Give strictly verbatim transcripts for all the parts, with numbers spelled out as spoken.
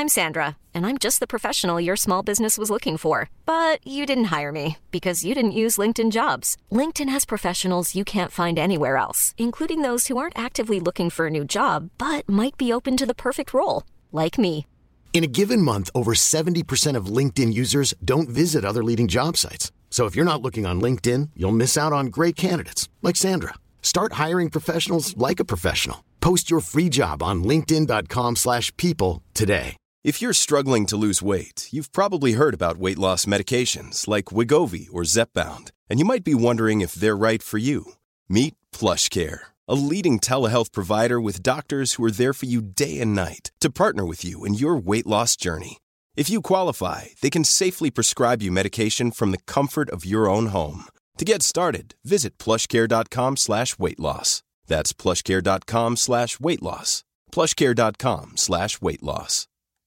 I'm Sandra, and I'm just the professional your small business was looking for. But you didn't hire me because you didn't use LinkedIn Jobs. LinkedIn has professionals you can't find anywhere else, including those who aren't actively looking for a new job, but might be open to the perfect role, like me. In a given month, over seventy percent of LinkedIn users don't visit other leading job sites. So if you're not looking on LinkedIn, you'll miss out on great candidates like Sandra. Start hiring professionals like a professional. Post your free job on linkedin.com slash people today. If you're struggling to lose weight, you've probably heard about weight loss medications like Wegovy or Zepbound, and you might be wondering if they're right for you. Meet PlushCare, a leading telehealth provider with doctors who are there for you day and night to partner with you in your weight loss journey. If you qualify, they can safely prescribe you medication from the comfort of your own home. To get started, visit plushcare.com slash weight loss. That's plushcare.com slash weight loss. plushcare.com slash weight loss.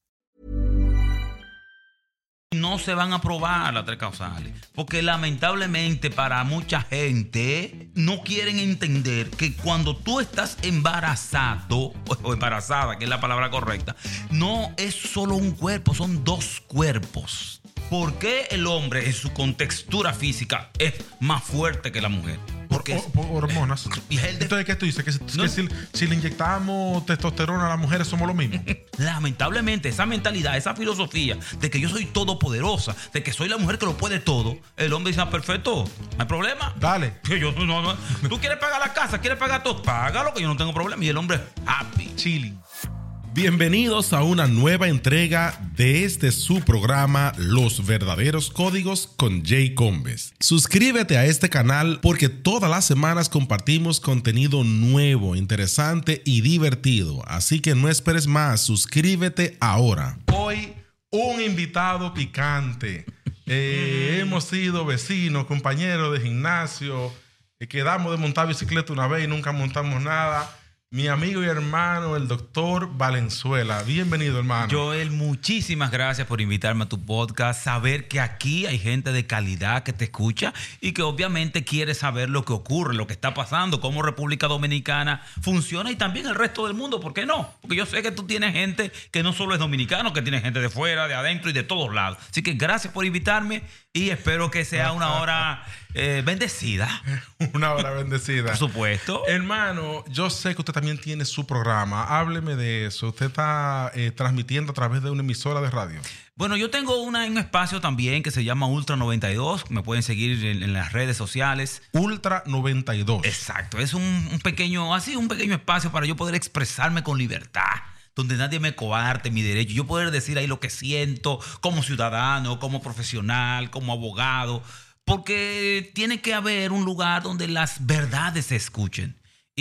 No se van a probar las tres causales, porque lamentablemente para mucha gente no quieren entender que cuando tú estás embarazado o embarazada, que es la palabra correcta, no es solo un cuerpo, son dos cuerpos. ¿Por qué el hombre en su contextura física es más fuerte que la mujer? Porque por, por hormonas. Y el de... Entonces, ¿qué tú dices? Que, si, no. que si, si le inyectamos testosterona a las mujeres somos lo mismo. Lamentablemente, esa mentalidad, esa filosofía de que yo soy todopoderosa, de que soy la mujer que lo puede todo, el hombre dice, ah, perfecto, no hay problema. Dale. Que yo, no, no. Tú quieres pagar la casa, quieres pagar todo, págalo, que yo no tengo problema. Y el hombre happy. Chilling. Bienvenidos a una nueva entrega de este su programa Los Verdaderos Códigos con Jay Combes. Suscríbete a este canal porque todas las semanas compartimos contenido nuevo, interesante y divertido. Así que no esperes más, suscríbete ahora. Hoy un invitado picante. Eh, hemos sido vecinos, compañeros de gimnasio, eh, quedamos de montar bicicleta una vez y nunca montamos nada. Mi amigo y hermano, el doctor Valenzuela. Bienvenido, hermano. Joel, muchísimas gracias por invitarme a tu podcast. Saber que aquí hay gente de calidad que te escucha y que obviamente quiere saber lo que ocurre, lo que está pasando, cómo República Dominicana funciona y también el resto del mundo. ¿Por qué no? Porque yo sé que tú tienes gente que no solo es dominicano, que tiene gente de fuera, de adentro y de todos lados. Así que gracias por invitarme y espero que sea una hora eh, bendecida. Una hora bendecida. Por supuesto. Hermano, yo sé que usted también tiene su programa. Hábleme de eso. Usted está eh, transmitiendo a través de una emisora de radio. Bueno, yo tengo una, un espacio también que se llama Ultra noventa y dos. Me pueden seguir en, en las redes sociales. Ultra noventa y dos. Exacto. Es un, un pequeño, así un pequeño espacio para yo poder expresarme con libertad, donde nadie me coarte mi derecho. Yo poder decir ahí lo que siento como ciudadano, como profesional, como abogado, porque tiene que haber un lugar donde las verdades se escuchen.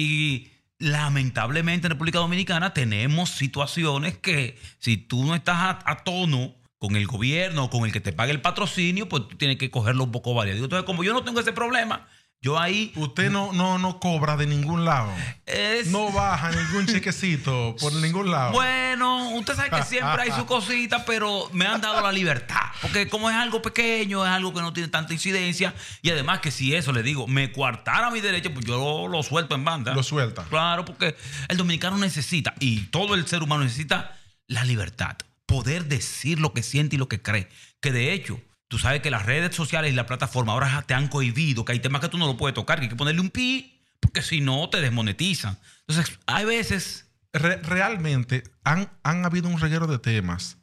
Y lamentablemente en República Dominicana tenemos situaciones que si tú no estás a, a tono con el gobierno o con el que te pague el patrocinio, pues tú tienes que cogerlo un poco variado. Entonces, como yo no tengo ese problema, yo ahí... Usted no, no, no cobra de ningún lado. Es... No baja ningún chequecito por ningún lado. Bueno, usted sabe que siempre hay su cosita, pero me han dado la libertad. Porque como es algo pequeño, es algo que no tiene tanta incidencia. Y además que si eso, le digo, me coartara mi derecho, pues yo lo, lo suelto en banda. Lo suelta. Claro, porque el dominicano necesita, y todo el ser humano necesita la libertad. Poder decir lo que siente y lo que cree. Que de hecho... Tú sabes que las redes sociales y la plataforma ahora te han cohibido, que hay temas que tú no lo puedes tocar, que hay que ponerle un pi, porque si no te desmonetizan. Entonces, hay veces... Re- realmente han, han habido un reguero de temas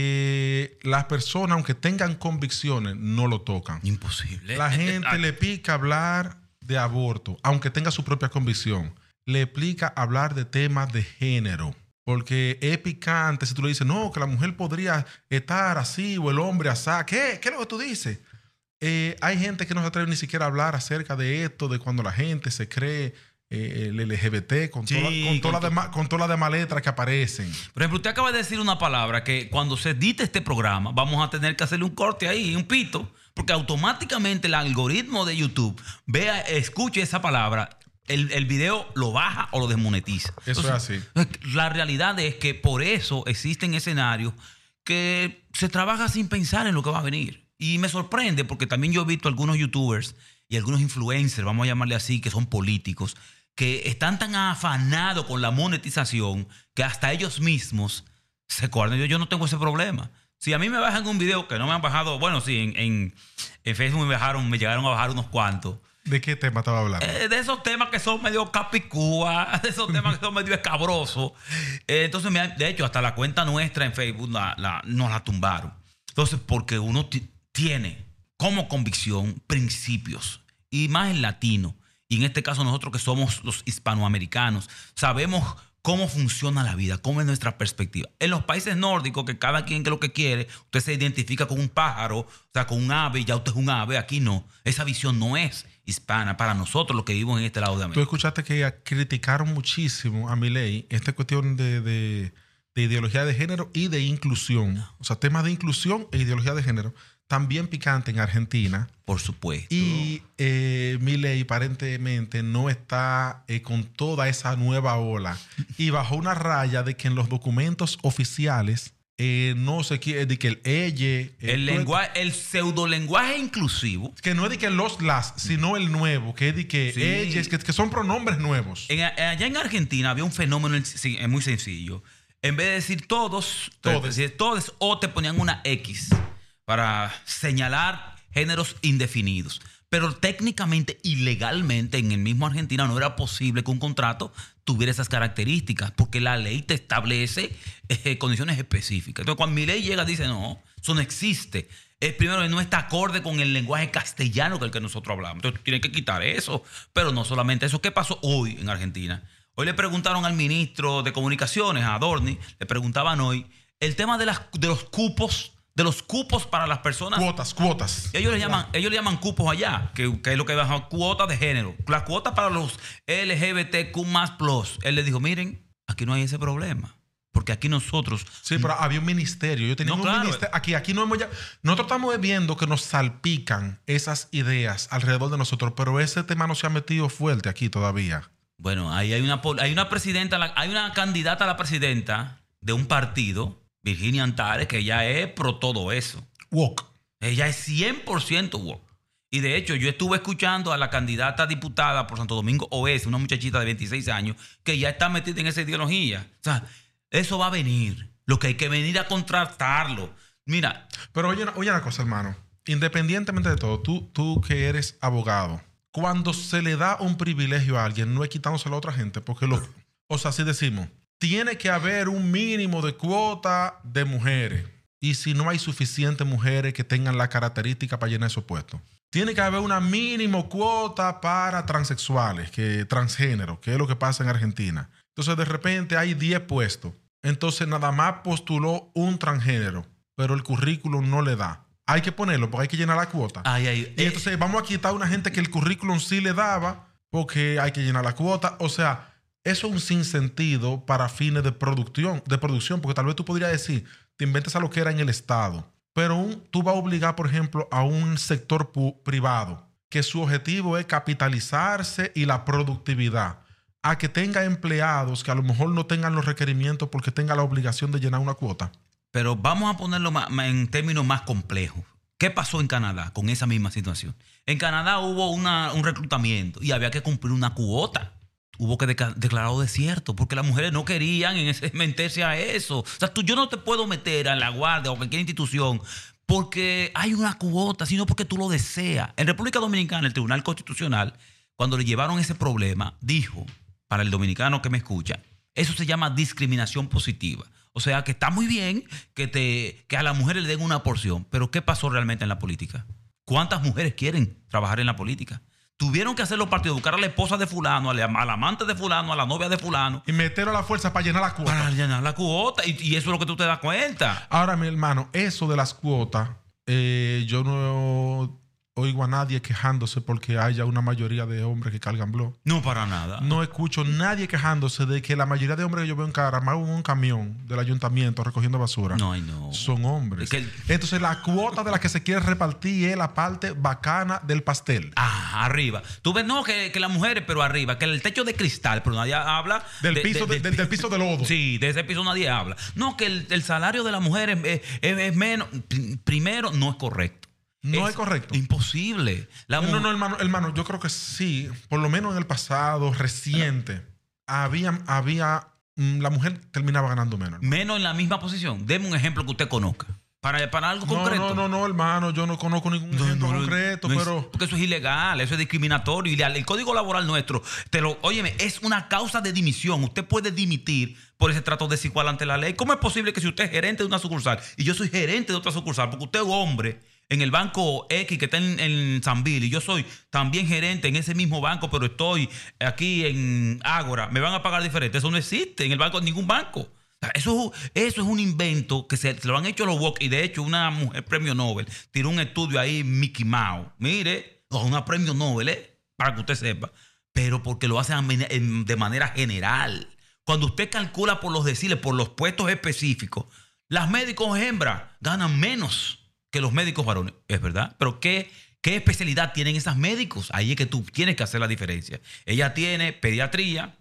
que las personas, aunque tengan convicciones, no lo tocan. Imposible. La gente le pica hablar de aborto, aunque tenga su propia convicción. Le pica hablar de temas de género. Porque es picante si tú le dices, no, que la mujer podría estar así o el hombre así. ¿Qué? ¿Qué es lo que tú dices? Eh, hay gente que no se atreve ni siquiera a hablar acerca de esto, de cuando la gente se cree eh, el L G B T con, sí, toda, con, con, toda la demás, con todas las demás letras que aparecen. Por ejemplo, usted acaba de decir una palabra que cuando se edite este programa vamos a tener que hacerle un corte ahí, un pito, porque automáticamente el algoritmo de YouTube vea, escuche esa palabra. El, el video lo baja o lo desmonetiza. Eso Entonces, es así. La realidad es que por eso existen escenarios que se trabaja sin pensar en lo que va a venir. Y me sorprende porque también yo he visto algunos youtubers y algunos influencers, vamos a llamarle así, que son políticos, que están tan afanados con la monetización que hasta ellos mismos se coartan. Yo, yo no tengo ese problema. Si a mí me bajan un video que no me han bajado, bueno, sí, en, en, en Facebook me bajaron, me llegaron a bajar unos cuantos. ¿De qué tema estaba hablando? Eh, de esos temas que son medio capicúa, de esos temas que son medio escabrosos. Eh, entonces, me, de hecho, hasta la cuenta nuestra en Facebook la, la, nos la tumbaron. Entonces, porque uno t- tiene como convicción principios, y más en latino, y en este caso nosotros que somos los hispanoamericanos, sabemos cómo funciona la vida, cómo es nuestra perspectiva. En los países nórdicos, que cada quien que lo que quiere, usted se identifica con un pájaro, o sea, con un ave, y ya usted es un ave. Aquí no. Esa visión no es hispana para nosotros los que vivimos en este lado de América. Tú escuchaste que criticaron muchísimo a Milei esta cuestión de, de, de ideología de género y de inclusión. O sea, temas de inclusión e ideología de género. También picante en Argentina. Por supuesto. Y eh, Milei aparentemente no está eh, con toda esa nueva ola. Y bajó una raya de que en los documentos oficiales eh, no se quiere, de que el ella... El, lenguaje, el pseudolenguaje inclusivo. Que no es de que los, las, sino el nuevo. Que es de que Sí. ellas, que, que son pronombres nuevos. En, allá en Argentina había un fenómeno sí, es muy sencillo. En vez de decir todos, Todes. decir todos, o te ponían una X para señalar géneros indefinidos. Pero técnicamente y legalmente en el mismo Argentina no era posible que un contrato tuviera esas características, porque la ley te establece eh, condiciones específicas. Entonces, cuando mi ley llega, dice, no, eso no existe. Es primero, no está acorde con el lenguaje castellano que el que nosotros hablamos. Entonces, tienen que quitar eso. Pero no solamente eso. ¿Qué pasó hoy en Argentina? Hoy le preguntaron al ministro de Comunicaciones, a Adorni, le preguntaban hoy el tema de, las, de los cupos, de los cupos para las personas. Cuotas, cuotas. Ellos le llaman, ellos le llaman cupos allá, que, que es lo que llaman cuotas de género. Las cuotas para los L G B T Q más plus. Él le dijo, miren, aquí no hay ese problema. Porque aquí nosotros... Sí, pero había un ministerio. Yo tenía No, un claro. ministerio. Aquí, aquí no hemos ya... Nosotros estamos viendo que nos salpican esas ideas alrededor de nosotros, pero ese tema no se ha metido fuerte aquí todavía. Bueno, ahí hay una, hay una presidenta, hay una candidata a la presidenta de un partido, Virginia Antares, que ella es pro todo eso. Woke. Ella es cien por ciento woke. Y de hecho, yo estuve escuchando a la candidata diputada por Santo Domingo Oeste, una muchachita de veintiséis años, que ya está metida en esa ideología. O sea, eso va a venir. Lo que hay que venir a contrastarlo. Mira. Pero oye, oye una cosa, hermano. Independientemente de todo, tú, tú que eres abogado, cuando se le da un privilegio a alguien, no es quitándoselo a otra gente, porque lo... O sea, así decimos, tiene que haber un mínimo de cuota de mujeres. Y si no hay suficientes mujeres que tengan la característica para llenar esos puestos. Tiene que haber una mínimo cuota para transexuales, que transgénero, que es lo que pasa en Argentina. Entonces, de repente hay diez puestos. Entonces, nada más postuló un transgénero, pero el currículum no le da. Hay que ponerlo porque hay que llenar la cuota. Ay, ay, y eh, entonces vamos a quitar a una gente que el currículum sí le daba porque hay que llenar la cuota. O sea, eso es un sinsentido para fines de producción, de producción, porque tal vez tú podrías decir, te inventas a lo que era en el Estado, pero un, tú vas a obligar, por ejemplo, a un sector pu- privado que su objetivo es capitalizarse y la productividad, a que tenga empleados que a lo mejor no tengan los requerimientos porque tenga la obligación de llenar una cuota. Pero vamos a ponerlo más, más en términos más complejos. ¿Qué pasó en Canadá con esa misma situación? En Canadá hubo una, un reclutamiento y había que cumplir una cuota. Hubo que deca- declararlo desierto porque las mujeres no querían en ese, meterse a eso. O sea, tú, yo no te puedo meter a la guardia o cualquier institución porque hay una cuota, sino porque tú lo deseas. En República Dominicana, el Tribunal Constitucional, cuando le llevaron ese problema, dijo, para el dominicano que me escucha, eso se llama discriminación positiva. O sea, que está muy bien que, te, que a las mujeres le den una porción, pero ¿qué pasó realmente en la política? ¿Cuántas mujeres quieren trabajar en la política? Tuvieron que hacer los partidos, buscar a la esposa de fulano, al, al amante de fulano, a la novia de fulano. Y meterlo a la fuerza para llenar la cuota. Para llenar la cuota. Y, y eso es lo que tú te das cuenta. Ahora, mi hermano, eso de las cuotas, eh, yo no oigo a nadie quejándose porque haya una mayoría de hombres que cargan blog. No, para nada. No escucho nadie quejándose de que la mayoría de hombres que yo veo en Caramau en un camión del ayuntamiento recogiendo basura No, ay, no. son hombres. Es que el- Entonces, la cuota de la que se quiere repartir es la parte bacana del pastel. Ah, arriba. Tú ves, no, que, que las mujeres, pero arriba, que el techo de cristal, pero nadie habla Del piso de- del- del piso de lodo. Sí, de ese piso nadie habla. No, que el, el salario de la mujer es, es- es- es menos. Primero, no es correcto. No es correcto. Imposible. La No, no, mu- no, hermano, hermano, yo creo que sí, por lo menos en el pasado reciente, había, había la mujer terminaba ganando menos. Menos en la misma posición. Deme un ejemplo que usted conozca. Para, para algo no, concreto. No, no, no, hermano. Yo no conozco ningún no, ejemplo no, concreto, no pero... Es, porque eso es ilegal, eso es discriminatorio. Y el Código Laboral nuestro, te lo, óyeme, es una causa de dimisión. Usted puede dimitir por ese trato desigual ante la ley. ¿Cómo es posible que si usted es gerente de una sucursal y yo soy gerente de otra sucursal, porque usted es hombre en el banco X que está en, en San Bill y yo soy también gerente en ese mismo banco, pero estoy aquí en Ágora, me van a pagar diferente? Eso no existe en el banco, en ningún banco. Eso, eso es un invento que se, se lo han hecho los woke. Y de hecho una mujer premio Nobel tiró un estudio ahí, Mickey Mouse. Mire, una premio Nobel, ¿eh? Para que usted sepa. Pero porque lo hacen de manera general. Cuando usted calcula por los deciles, por los puestos específicos, las médicos hembras ganan menos que los médicos varones. Es verdad. Pero ¿qué, qué especialidad tienen esas médicos? Ahí es que tú tienes que hacer la diferencia. Ella tiene pediatría,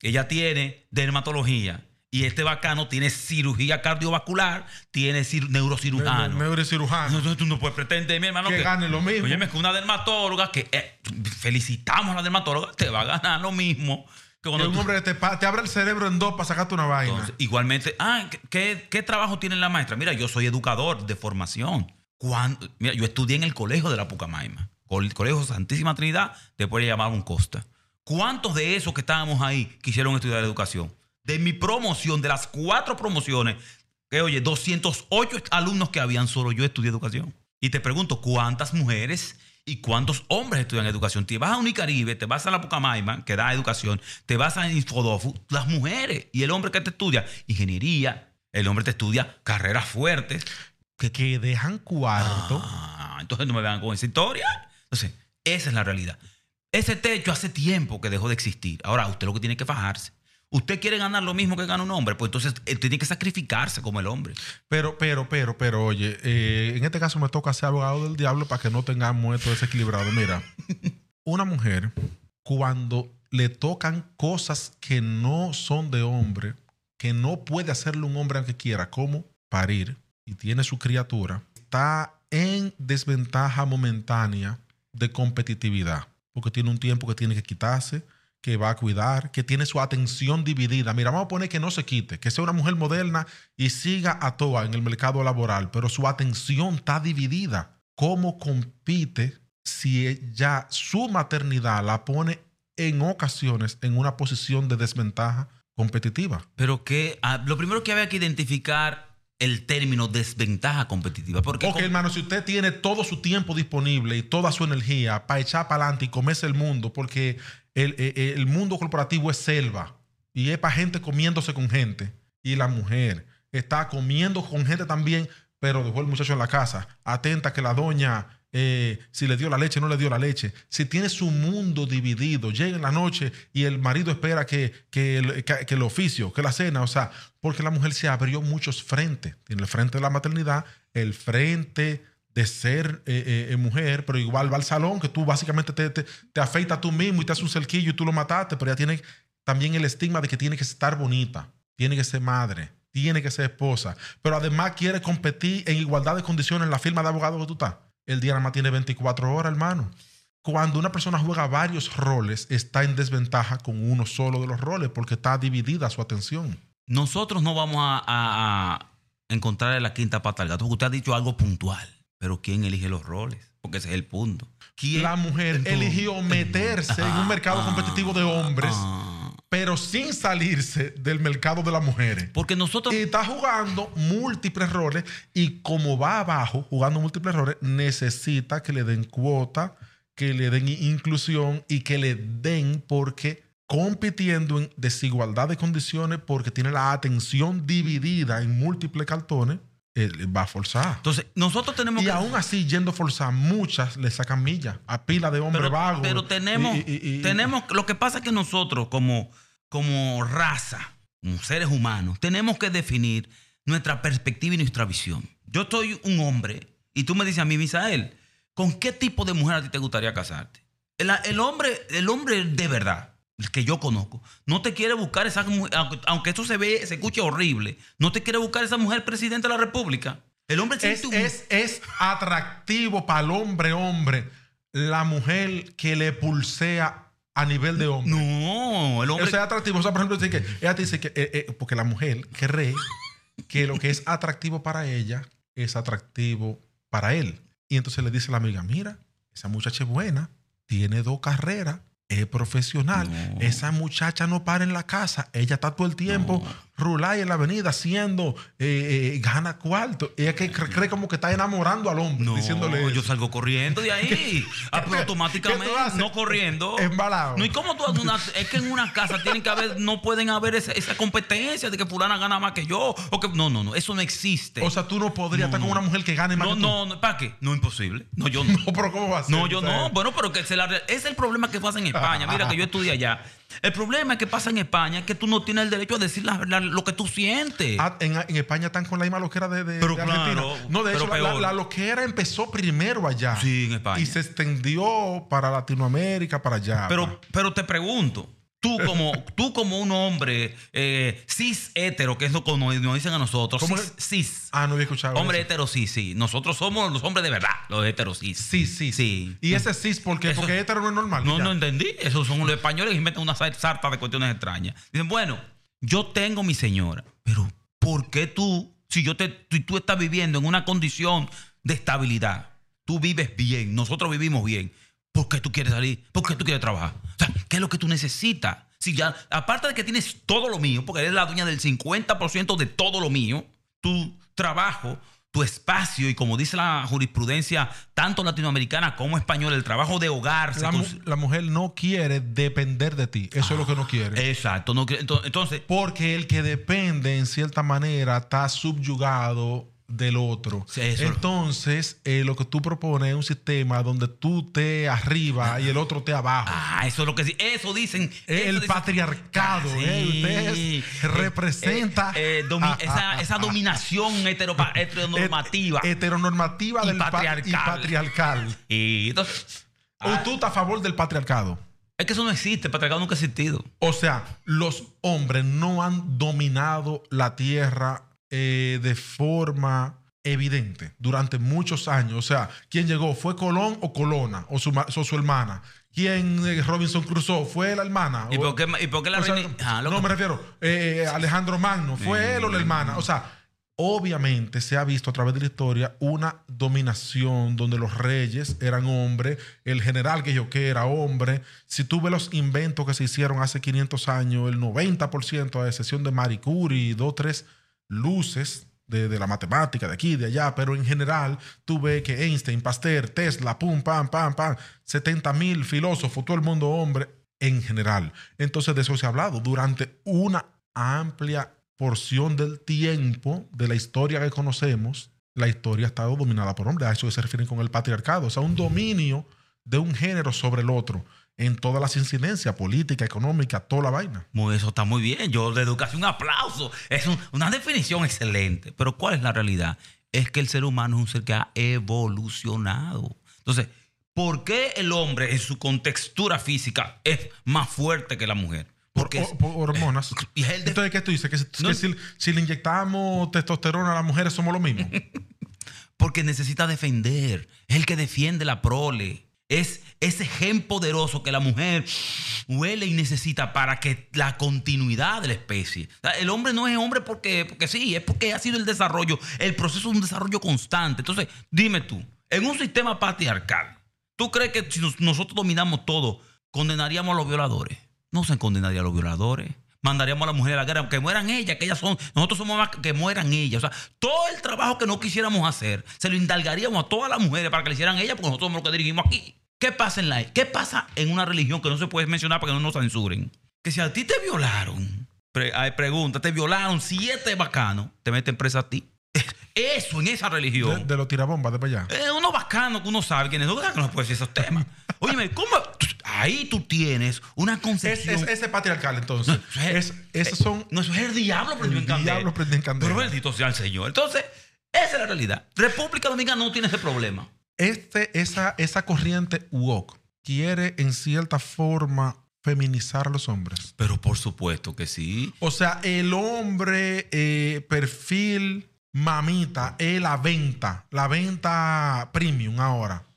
ella tiene dermatología. Y este bacano tiene cirugía cardiovascular, tiene cir- neurocirujano. Ne- neurocirujano. Entonces tú no puedes pretender, mi hermano, que, que gane lo mismo. Oye, es que una dermatóloga, que eh, felicitamos a la dermatóloga, te va a ganar lo mismo. Que que un tú... hombre te, te abre el cerebro en dos para sacarte una vaina. Entonces, igualmente, ah, ¿qué, qué, ¿qué trabajo tiene la maestra? Mira, yo soy educador de formación. Cuando, mira, yo estudié en el colegio de la Pucamaima, el colegio Santísima Trinidad, después le llamaban Costa. ¿Cuántos de esos que estábamos ahí quisieron estudiar educación? De mi promoción, de las cuatro promociones, que oye, doscientos ocho alumnos que habían, solo yo estudié educación. Y te pregunto, ¿cuántas mujeres y cuántos hombres estudian educación? Te vas a Unicaribe, te vas a la Pucamaima, que da educación, te vas a Infodofu, las mujeres y el hombre que te estudia ingeniería, el hombre te estudia carreras fuertes. Que, que dejan cuarto. Ah, entonces no me vean con esa historia. Entonces, esa es la realidad. Ese techo hace tiempo que dejó de existir. Ahora, usted lo que tiene que fajarse. ¿Usted quiere ganar lo mismo que gana un hombre? Pues entonces él tiene que sacrificarse como el hombre. Pero, pero, pero, pero, oye, eh, en este caso me toca ser abogado del diablo para que no tengamos esto desequilibrado. Mira, una mujer, cuando le tocan cosas que no son de hombre, que no puede hacerle un hombre aunque quiera, como parir, y tiene su criatura, está en desventaja momentánea de competitividad, porque tiene un tiempo que tiene que quitarse, que va a cuidar, que tiene su atención dividida. Mira, vamos a poner que no se quite, que sea una mujer moderna y siga a toa en el mercado laboral, pero su atención está dividida. ¿Cómo compite si ella, su maternidad la pone en ocasiones en una posición de desventaja competitiva? Pero que ah, lo primero que había que identificar el término desventaja competitiva. Porque ok, con... hermano, si usted tiene todo su tiempo disponible y toda su energía para echar para adelante y comerse el mundo, porque el, el, el mundo corporativo es selva y es para gente comiéndose con gente, y la mujer está comiendo con gente también, pero dejó el muchacho en la casa, atenta que la doña, eh, si le dio la leche, no le dio la leche. Si tiene su mundo dividido, llega en la noche y el marido espera que, que, el, que, que el oficio, que la cena, o sea, porque la mujer se abrió muchos frentes. Tiene el frente de la maternidad, el frente de ser eh, eh, mujer, pero igual va al salón, que tú básicamente te, te, te afeitas tú mismo y te haces un cerquillo y tú lo mataste, pero ella tiene también el estigma de que tiene que estar bonita, tiene que ser madre, tiene que ser esposa, pero además quiere competir en igualdad de condiciones en la firma de abogado que tú estás. El día nada más tiene veinticuatro horas, hermano. Cuando una persona juega varios roles, está en desventaja con uno solo de los roles porque está dividida su atención. Nosotros no vamos a, a, a encontrar la quinta pata al gato, porque usted ha dicho algo puntual. Pero ¿quién elige los roles? Porque ese es el punto. ¿Quién? La mujer Entonces, eligió meterse ah, en un mercado ah, competitivo de hombres, ah, pero sin salirse del mercado de las mujeres. Porque nosotros... Y está jugando múltiples roles, y como va abajo jugando múltiples roles, necesita que le den cuota, que le den inclusión y que le den, porque compitiendo en desigualdad de condiciones, porque tiene la atención dividida en múltiples cartones, él va a forzar. Entonces, nosotros tenemos y que... aún así, yendo a forzar, muchas le sacan millas a pila de hombres pero, vagos. Pero tenemos, y, y, y, tenemos... Lo que pasa es que nosotros, como, como raza, como seres humanos, tenemos que definir nuestra perspectiva y nuestra visión. Yo soy un hombre y tú me dices a mí, Misael, ¿con qué tipo de mujer a ti te gustaría casarte? El, el, hombre, el hombre de verdad, el que yo conozco, no te quiere buscar esa mujer, aunque, aunque esto se ve, se escuche horrible, no te quiere buscar esa mujer presidenta de la República. El hombre es, un... es, es atractivo para el hombre hombre la mujer que le pulsea a nivel de hombre. No, el hombre... Eso es atractivo. O sea, por ejemplo, dice que, ella te dice que... Eh, eh, porque la mujer cree que lo que es atractivo para ella es atractivo para él. Y entonces le dice a la amiga, mira, esa muchacha es buena, tiene dos carreras, es profesional. No. Esa muchacha no para en la casa. Ella está todo el tiempo no. rulada en la avenida haciendo, eh, eh, gana cuarto. Ella que cree, cree como que está enamorando al hombre, no, diciéndole eso. Yo salgo corriendo de ahí. Ah, pero automáticamente, no corriendo. Embalado. No, ¿y cómo tú haces una, es que en una casa tienen que haber, no pueden haber esa, esa competencia de que fulana gana más que yo. O que, no, no, no, eso no existe. O sea, tú no podrías no, estar con una mujer que gane más no, que tú. No, no, ¿para qué? No, imposible. No, yo no. No, pero ¿cómo va a ser? No, yo no. Bueno, pero que se la, es el problema que pasa en España. Mira que yo estudié allá. El problema que pasa en España es que tú no tienes el derecho a decir la, la, lo que tú sientes. Ah, en, en España están con la misma loquera de, de, pero de claro, Argentina. No, de hecho, la, la, la loquera empezó primero allá. Sí, en España. Y se extendió para Latinoamérica, para allá. Pero, pero te pregunto, tú como, tú como un hombre eh, cis hetero, que es lo que nos, nos dicen a nosotros. ¿Cómo cis, cis. Ah, no había escuchado Hombre eso. hetero cis, sí. Nosotros somos los hombres de verdad, los heteros cis. Sí, sí, sí. ¿Y ese cis por qué? Eso, porque hetero no es normal. No, ya. no entendí. Esos son los españoles que inventan una sarta de cuestiones extrañas. Dicen, bueno, yo tengo mi señora, pero ¿por qué tú, si yo te, tú, tú estás viviendo en una condición de estabilidad, tú vives bien, nosotros vivimos bien, ¿por qué tú quieres salir? ¿Por qué tú quieres trabajar? O sea, ¿qué es lo que tú necesitas? Si ya, aparte de que tienes todo lo mío, porque eres la dueña del cincuenta por ciento de todo lo mío, tu trabajo, tu espacio, y como dice la jurisprudencia, tanto latinoamericana como española, el trabajo de hogar. La, mu la mujer no quiere depender de ti. Eso ah, es lo que no quiere. Exacto. No, entonces, porque el que depende, en cierta manera, está subyugado del otro. Sí, eso Entonces, eh, lo que tú propones es un sistema donde tú te arriba ah, y el otro te abajo. Ah, eso es lo que eso dicen. El eso dicen. patriarcado, Ah, sí. eh, Ustedes representa eh, eh, domi ah, esa, ah, esa dominación heteropa, heteronormativa. Heteronormativa y del patriarcal. Pa y patriarcal. Y entonces, ¿O ah, tú estás a favor del patriarcado? Es que eso no existe, el patriarcado nunca ha existido. O sea, los hombres no han dominado la tierra Eh, de forma evidente durante muchos años. O sea, ¿quién llegó? ¿Fue Colón o Colona? ¿O su, o su hermana? ¿Quién, eh, Robinson Crusoe? ¿Fue la hermana? ¿Y o, por qué, y por qué la o sea, ah, No, me refiero. Eh, Alejandro Magno. ¿Fue sí. él o la hermana? O sea, obviamente se ha visto a través de la historia una dominación donde los reyes eran hombres, el general que yo que era hombre. Si tú ves los inventos que se hicieron hace quinientos años, el noventa por ciento, a excepción de Marie Curie, dos, tres luces de, de la matemática de aquí, de allá, pero en general tú ves que Einstein, Pasteur, Tesla, pum, pam, pam, pam, setenta mil filósofos, todo el mundo hombre en general. Entonces de eso se ha hablado durante una amplia porción del tiempo de la historia que conocemos. La historia ha estado dominada por hombres. A eso se refieren con el patriarcado, o sea, un dominio de un género sobre el otro en todas las incidencias, política, económica, toda la vaina. Eso está muy bien. Yo de educación, un aplauso. Es un, una definición excelente. Pero ¿cuál es la realidad? Es que el ser humano es un ser que ha evolucionado. Entonces, ¿por qué el hombre en su contextura física es más fuerte que la mujer? Porque por, por, por hormonas. Eh, y el de... Entonces, ¿qué tú dices? Que, no, que si, si le inyectamos testosterona a las mujeres somos lo mismo. Porque necesita defender. Es el que defiende la prole. Es ese gen poderoso que la mujer huele y necesita para que la continuidad de la especie. O sea, el hombre no es hombre porque, porque sí, es porque ha sido el desarrollo, el proceso es un desarrollo constante. Entonces, dime tú, en un sistema patriarcal, ¿tú crees que si nos, nosotros dominamos todo, condenaríamos a los violadores? No se condenaría a los violadores. Mandaríamos a las mujeres a la guerra, que mueran ellas, que ellas son, nosotros somos más que mueran ellas. O sea, todo el trabajo que no quisiéramos hacer, se lo indalgaríamos a todas las mujeres para que le hicieran ellas, porque nosotros somos los que dirigimos aquí. ¿Qué pasa en la, qué pasa en una religión que no se puede mencionar para que no nos censuren? Que si a ti te violaron, pre, pregunta, te violaron siete bacanos, te meten presa a ti. Eso en esa religión. De, de los tirabombas de para allá. Es uno bacano que uno sabe quiénes son, que no puede decir esos temas. Óyeme, ¿cómo? Ahí tú tienes una concepción. Es, es, ese patriarcal, entonces. No, es, es, esos son. No, eso es el diablo prendido en candela. El diablo prendido en candela. Pero bendito sea el Señor. Entonces, esa es la realidad. República Dominicana no tiene ese problema. Este, esa, esa corriente woke quiere, en cierta forma, feminizar a los hombres. Pero por supuesto que sí. O sea, el hombre, eh, perfil mamita, es la venta, la venta premium ahora.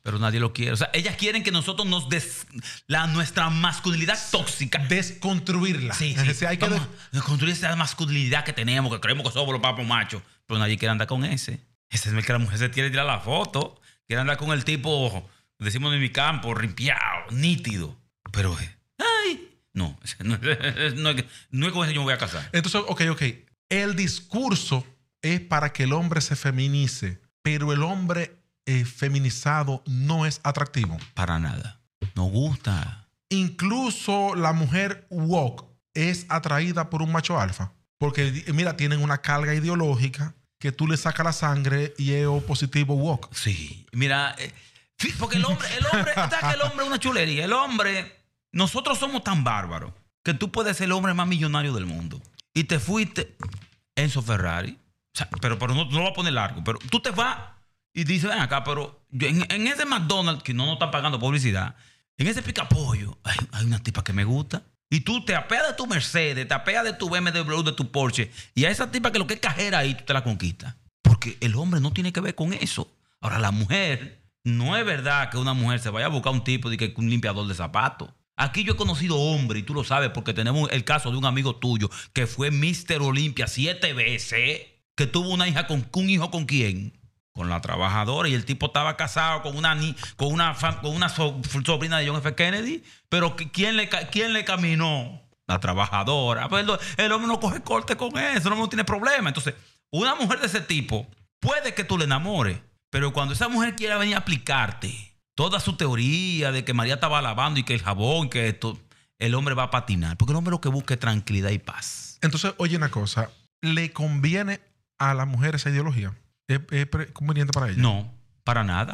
Pero nadie lo quiere. O sea, ellas quieren que nosotros nos des la, nuestra masculinidad tóxica. Desconstruirla. Sí, sí. O sea, hay que Vamos a construir esa masculinidad que tenemos, que creemos que somos los papos machos. Pero nadie quiere andar con ese. Ese es el que la mujer se quiere tirar la foto. Quiere andar con el tipo, decimos en mi campo, rimpiado, nítido. Pero, ay, no. No, no, no es con ese yo me voy a casar. Entonces, ok, ok. El discurso es para que el hombre se feminice, pero el hombre eh, feminizado no es atractivo. Para nada. No gusta. Incluso la mujer woke es atraída por un macho alfa. Porque, mira, tienen una carga ideológica que tú le sacas la sangre y es O positivo woke. Sí. Mira, eh, porque el hombre, el hombre, está que el hombre es una chulería. El hombre, nosotros somos tan bárbaros que tú puedes ser el hombre más millonario del mundo. Y te fuiste Enzo Ferrari. O sea, pero, pero no, no lo voy a poner largo. Pero tú te vas y dices, ven acá, pero yo, en, en ese McDonald's, que no nos están pagando publicidad, en ese picapollo, hay, hay una tipa que me gusta. Y tú te apeas de tu Mercedes, te apeas de tu B M W, de tu Porsche. Y a esa tipa que lo que es cajera ahí, tú te la conquistas. Porque el hombre no tiene que ver con eso. Ahora, la mujer, no es verdad que una mujer se vaya a buscar un tipo de que un limpiador de zapatos. Aquí yo he conocido hombres, y tú lo sabes, porque tenemos el caso de un amigo tuyo que fue míster Olimpia siete veces, que tuvo una hija con un hijo con quién. Con la trabajadora, y el tipo estaba casado con una, con una, con una so, sobrina de John F. Kennedy, pero ¿quién le, quién le caminó? La trabajadora. Pues el, el hombre no coge corte con eso, el hombre no tiene problema. Entonces, una mujer de ese tipo, puede que tú le enamores, pero cuando esa mujer quiera venir a aplicarte toda su teoría de que María estaba lavando y que el jabón, que esto, el hombre va a patinar, porque el hombre lo que busca es tranquilidad y paz. Entonces, oye una cosa, ¿le conviene a la mujer esa ideología? ¿Es, es conveniente para ella? No, para nada.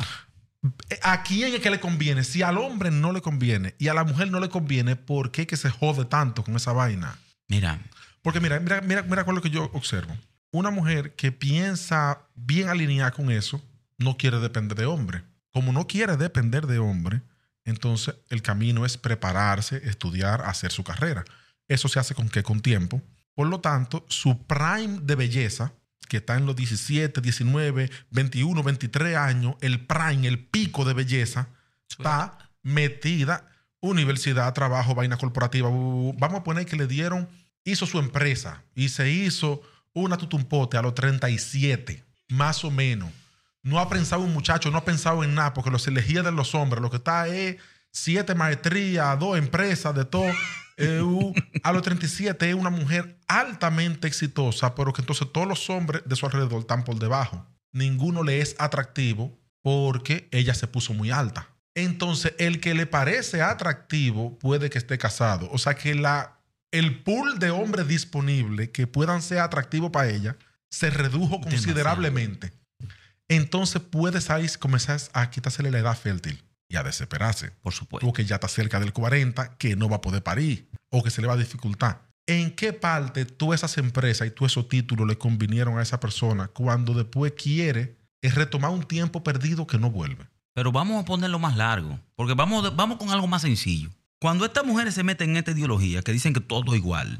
¿A quién es que le conviene? Si al hombre no le conviene y a la mujer no le conviene, ¿por qué que se jode tanto con esa vaina? Mira. Porque mira, mira, mira, mira cuál es lo que yo observo. Una mujer que piensa bien alineada con eso, no quiere depender de hombre. Como no quiere depender de hombre, entonces el camino es prepararse, estudiar, hacer su carrera. Eso se hace con qué? Con tiempo. Por lo tanto, su prime de belleza, que está en los diecisiete, diecinueve, veintiuno, veintitrés años, el prime, el pico de belleza, está metida, universidad, trabajo, vaina corporativa. Vamos a poner que le dieron, hizo su empresa y se hizo una tutumpote a los treinta y siete, más o menos. No ha pensado un muchacho, no ha pensado en nada, porque los elegía de los hombres. Lo que está es siete maestrías, dos empresas, de todo. Eh, uh, a los treinta y siete es una mujer altamente exitosa, pero que entonces todos los hombres de su alrededor están por debajo. Ninguno le es atractivo porque ella se puso muy alta. Entonces, el que le parece atractivo puede que esté casado. O sea que la, el pool de hombres disponibles que puedan ser atractivos para ella se redujo considerablemente. Entonces puede salir, comenzar a quitársele la edad fértil y a desesperarse. Por supuesto. Porque ya está cerca del cuarenta, que no va a poder parir o que se le va a dificultar. ¿En qué parte todas esas empresas y todos esos títulos le convinieron a esa persona cuando después quiere es retomar un tiempo perdido que no vuelve? Pero vamos a ponerlo más largo, porque vamos, vamos con algo más sencillo. Cuando estas mujeres se meten en esta ideología que dicen que todo es igual,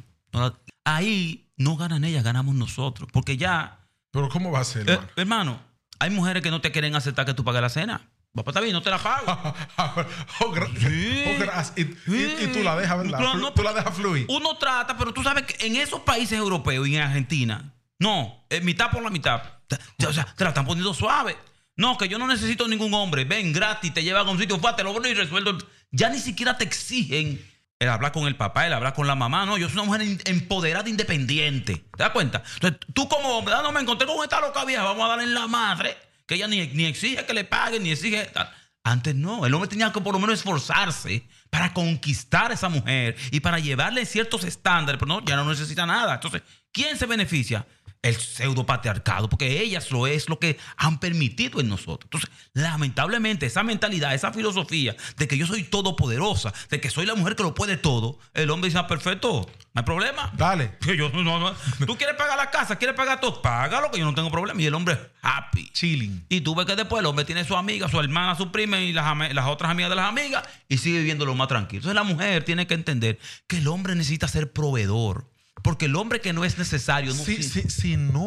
ahí no ganan ellas, ganamos nosotros. Porque ya... ¿Pero cómo va a ser, eh, hermano? Hermano, hay mujeres que no te quieren aceptar que tú pagues la cena. Papá, está bien, no te la pago. oh, gra sí. oh, gra y, y, y tú la dejas, ¿verdad? No, no, tú la dejas fluir. Uno trata, pero tú sabes que en esos países europeos y en Argentina, no, es mitad por la mitad. O sea, te la están poniendo suave. No, que yo no necesito ningún hombre. Ven gratis, te llevan a un sitio, te lo bueno y resuelvo. Ya ni siquiera te exigen el hablar con el papá, el hablar con la mamá. No, yo soy una mujer empoderada, independiente. ¿Te das cuenta? Entonces, tú como hombre, ah, no, me encontré con esta loca vieja, vamos a darle en la madre. Que ella ni, ni exige que le paguen, ni exige... Antes no, el hombre tenía que por lo menos esforzarse para conquistar a esa mujer y para llevarle ciertos estándares, pero no, ya no necesita nada. Entonces, ¿quién se beneficia? El pseudo patriarcado, porque ellas lo es lo que han permitido en nosotros. Entonces, lamentablemente, esa mentalidad, esa filosofía de que yo soy todopoderosa, de que soy la mujer que lo puede todo, el hombre dice, ah, perfecto, no hay problema. Dale. Yo, no, no. Tú quieres pagar la casa, quieres pagar todo, págalo, que yo no tengo problema. Y el hombre happy. Chilling. Y tú ves que después el hombre tiene su amiga, su hermana, su prima y las, las otras amigas de las amigas y sigue viviendo lo más tranquilo. Entonces, la mujer tiene que entender que el hombre necesita ser proveedor. Porque el hombre que no es necesario... No si, si, si no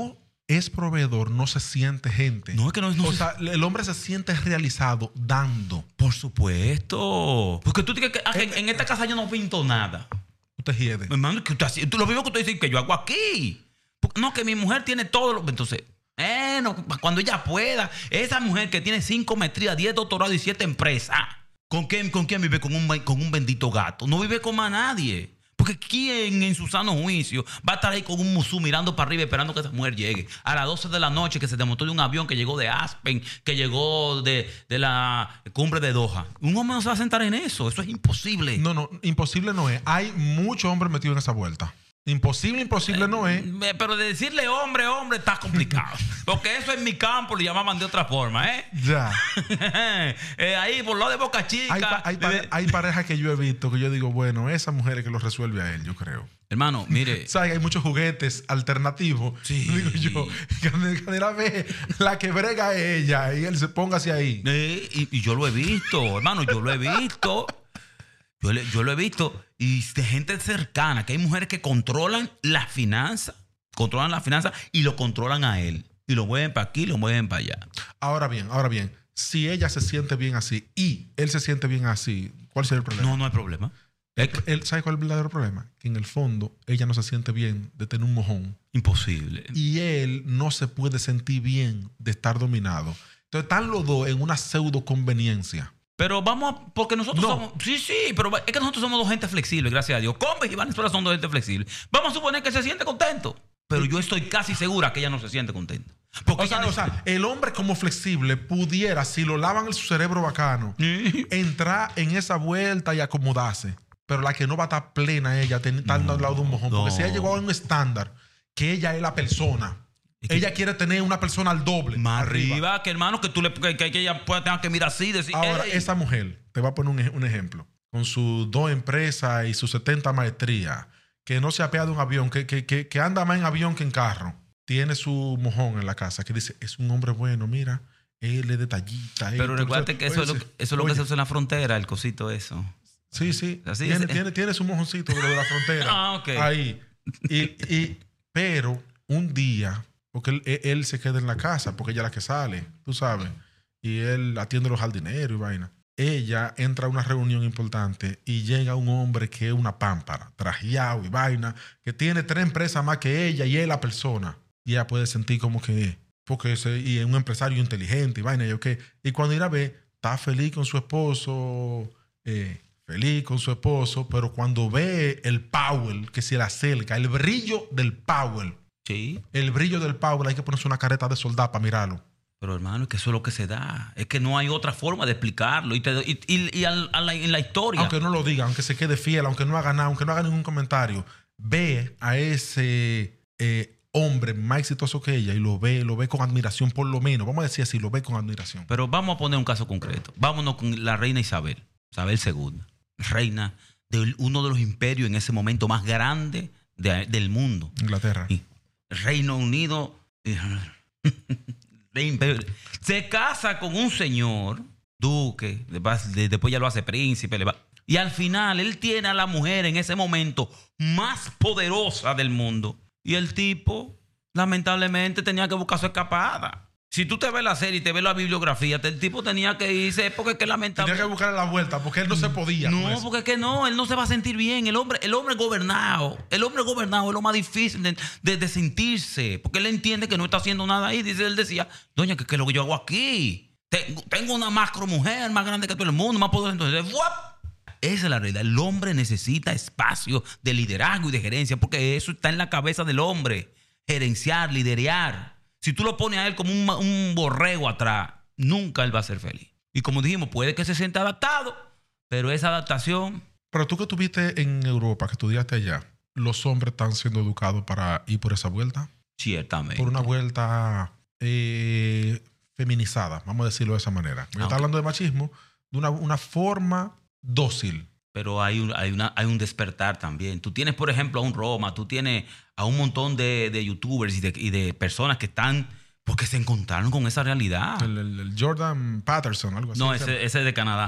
es proveedor no se siente gente. No, es que no, no O se- sea, el hombre se siente realizado dando. Por supuesto. Porque tú tienes que... ah, que en, en esta casa yo no pinto nada. Usted hiede. Hermano, que usted hace- tú, lo mismo que usted dice que yo hago aquí. Porque- No, que mi mujer tiene todo lo... Entonces, eh, no, cuando ella pueda, esa mujer que tiene cinco maestrías, diez doctorados y siete empresas, ¿con quién, con quién vive? Con un, con un bendito gato. No vive con más nadie. Porque ¿quién en su sano juicio va a estar ahí con un musú mirando para arriba esperando que esa mujer llegue? A las doce de la noche que se desmontó de un avión que llegó de Aspen, que llegó de, de la cumbre de Doha. Un hombre no se va a sentar en eso. Eso es imposible. No, no, imposible no es. Hay muchos hombres metidos en esa vuelta. Imposible, imposible no es. Eh, Pero de decirle hombre, hombre, está complicado. Porque eso en mi campo lo llamaban de otra forma, ¿eh? Ya. Eh, ahí, por lo de Boca Chica. Hay, pa- hay, pare- eh, hay parejas que yo he visto que yo digo, bueno, esa mujer es que lo resuelve a él, yo creo. Hermano, mire. ¿Sabes? Hay muchos juguetes alternativos. Sí. Digo yo, cada vez la que brega es ella y él se ponga hacia ahí. Eh, y, y yo lo he visto, hermano, yo lo he visto. Yo, le- yo lo he visto. Y de gente cercana, que hay mujeres que controlan las finanzas, controlan las finanzas y lo controlan a él. Y lo mueven para aquí, lo mueven para allá. Ahora bien, ahora bien, si ella se siente bien así y él se siente bien así, ¿cuál sería el problema? No, no hay problema. Es que- Él, ¿sabe cuál es el verdadero problema? Que en el fondo ella no se siente bien de tener un mojón imposible. y él no se puede sentir bien de estar dominado. Entonces están los dos en una pseudo conveniencia. Pero vamos a... Porque nosotros No. somos... Sí, sí, pero es que nosotros somos dos gente flexible, gracias a Dios. Combes y Valenzuela son dos gente flexible. Vamos a suponer que se siente contento. Pero yo estoy casi segura que ella no se siente contenta. Porque O sea, ella o sea, el hombre como flexible pudiera, si lo lavan en su cerebro bacano, entrar en esa vuelta y acomodarse. Pero la que no va a estar plena ella, ten- estando al lado de un mojón. Porque no. si ella llegó a un estándar, que ella es la persona, Es que- ella quiere tener una persona al doble. más arriba, que hermano, que tú le... Que, que ella pueda tener que mirar así y decir... Ahora, "Ey". esa mujer, te voy a poner un, ej- un ejemplo, con sus dos empresas y sus setenta maestrías, que no se apea de un avión, que, que, que, que anda más en avión que en carro, tiene su mojón en la casa, que dice, es un hombre bueno, mira, él es detallista. Pero él- recuerda que eso es, lo, Oye, eso es lo que oye, se usa en la frontera, el cosito eso. Sí, sí, Así tiene, es. tiene, tiene su mojoncito de lo de la frontera. Ah, ok. Ahí. Y, y, pero un día, porque él, él- él se queda en la casa, porque ella es la que sale, tú sabes, y él atiende a los jardineros y vaina. Ella entra a una reunión importante y llega un hombre que es una pámpara, trajeado y vaina, que tiene tres empresas más que ella y es la persona. Y ella puede sentir como que, porque ese, y es un empresario inteligente y vaina, y, okay. Y cuando ella ve, está feliz con su esposo, eh, feliz con su esposo, pero cuando ve el power que se le acerca, el brillo del power, Sí. el brillo del power, hay que ponerse una careta de soldado para mirarlo. Pero hermano, es que eso es lo que se da. Es que no hay otra forma de explicarlo. Y, te, y, y, y al- a la- en la historia... Aunque no lo diga, aunque se quede fiel, aunque no haga nada, aunque no haga ningún comentario, ve a ese eh, hombre más exitoso que ella y lo ve, lo ve con admiración, por lo menos. Vamos a decir así, lo ve con admiración. Pero vamos a poner un caso concreto. Vámonos con la reina Isabel. Isabel segunda. Reina de uno de los imperios en ese momento más grande de- del mundo. Inglaterra. Y Reino Unido... de imperio. Se casa con un señor, duque, después, después ya lo hace príncipe. Le va, y al final él tiene a la mujer en ese momento más poderosa del mundo. Y el tipo, lamentablemente, tenía que buscar su escapada. Si tú te ves la serie y te ves la bibliografía, el tipo tenía que irse porque es que Tenía lamentablemente... que buscarle la vuelta porque él no se podía. con No, eso. porque es que no, él no se va a sentir bien. El hombre, el hombre gobernado, el hombre gobernado es lo más difícil de, de- de sentirse, porque él entiende que no está haciendo nada ahí. Dice, él decía, doña, ¿qué, qué es lo que yo hago aquí? Tengo, tengo una macro mujer más grande que todo el mundo, más poderosa. Entonces, ¡fuap! Esa es la realidad. El hombre necesita espacio de liderazgo y de gerencia, porque eso está en la cabeza del hombre. Gerenciar, liderear. Si tú lo pones a él como un, un borrego atrás, nunca él va a ser feliz. Y como dijimos, puede que se sienta adaptado, pero esa adaptación... Pero tú que estuviste en Europa, que estudiaste allá, ¿los hombres están siendo educados para ir por esa vuelta? Ciertamente. Por una vuelta eh, feminizada, vamos a decirlo de esa manera. Yo Ah, está ok. hablando de machismo, de una, una forma dócil. Pero hay un, hay, una, hay un despertar también. Tú tienes, por ejemplo, a un Roma, tú tienes a un montón de, de youtubers y de, y de personas que están... Porque se encontraron con esa realidad. El, el- el Jordan Patterson, algo así. No, se llama. ese, ese es de Canadá.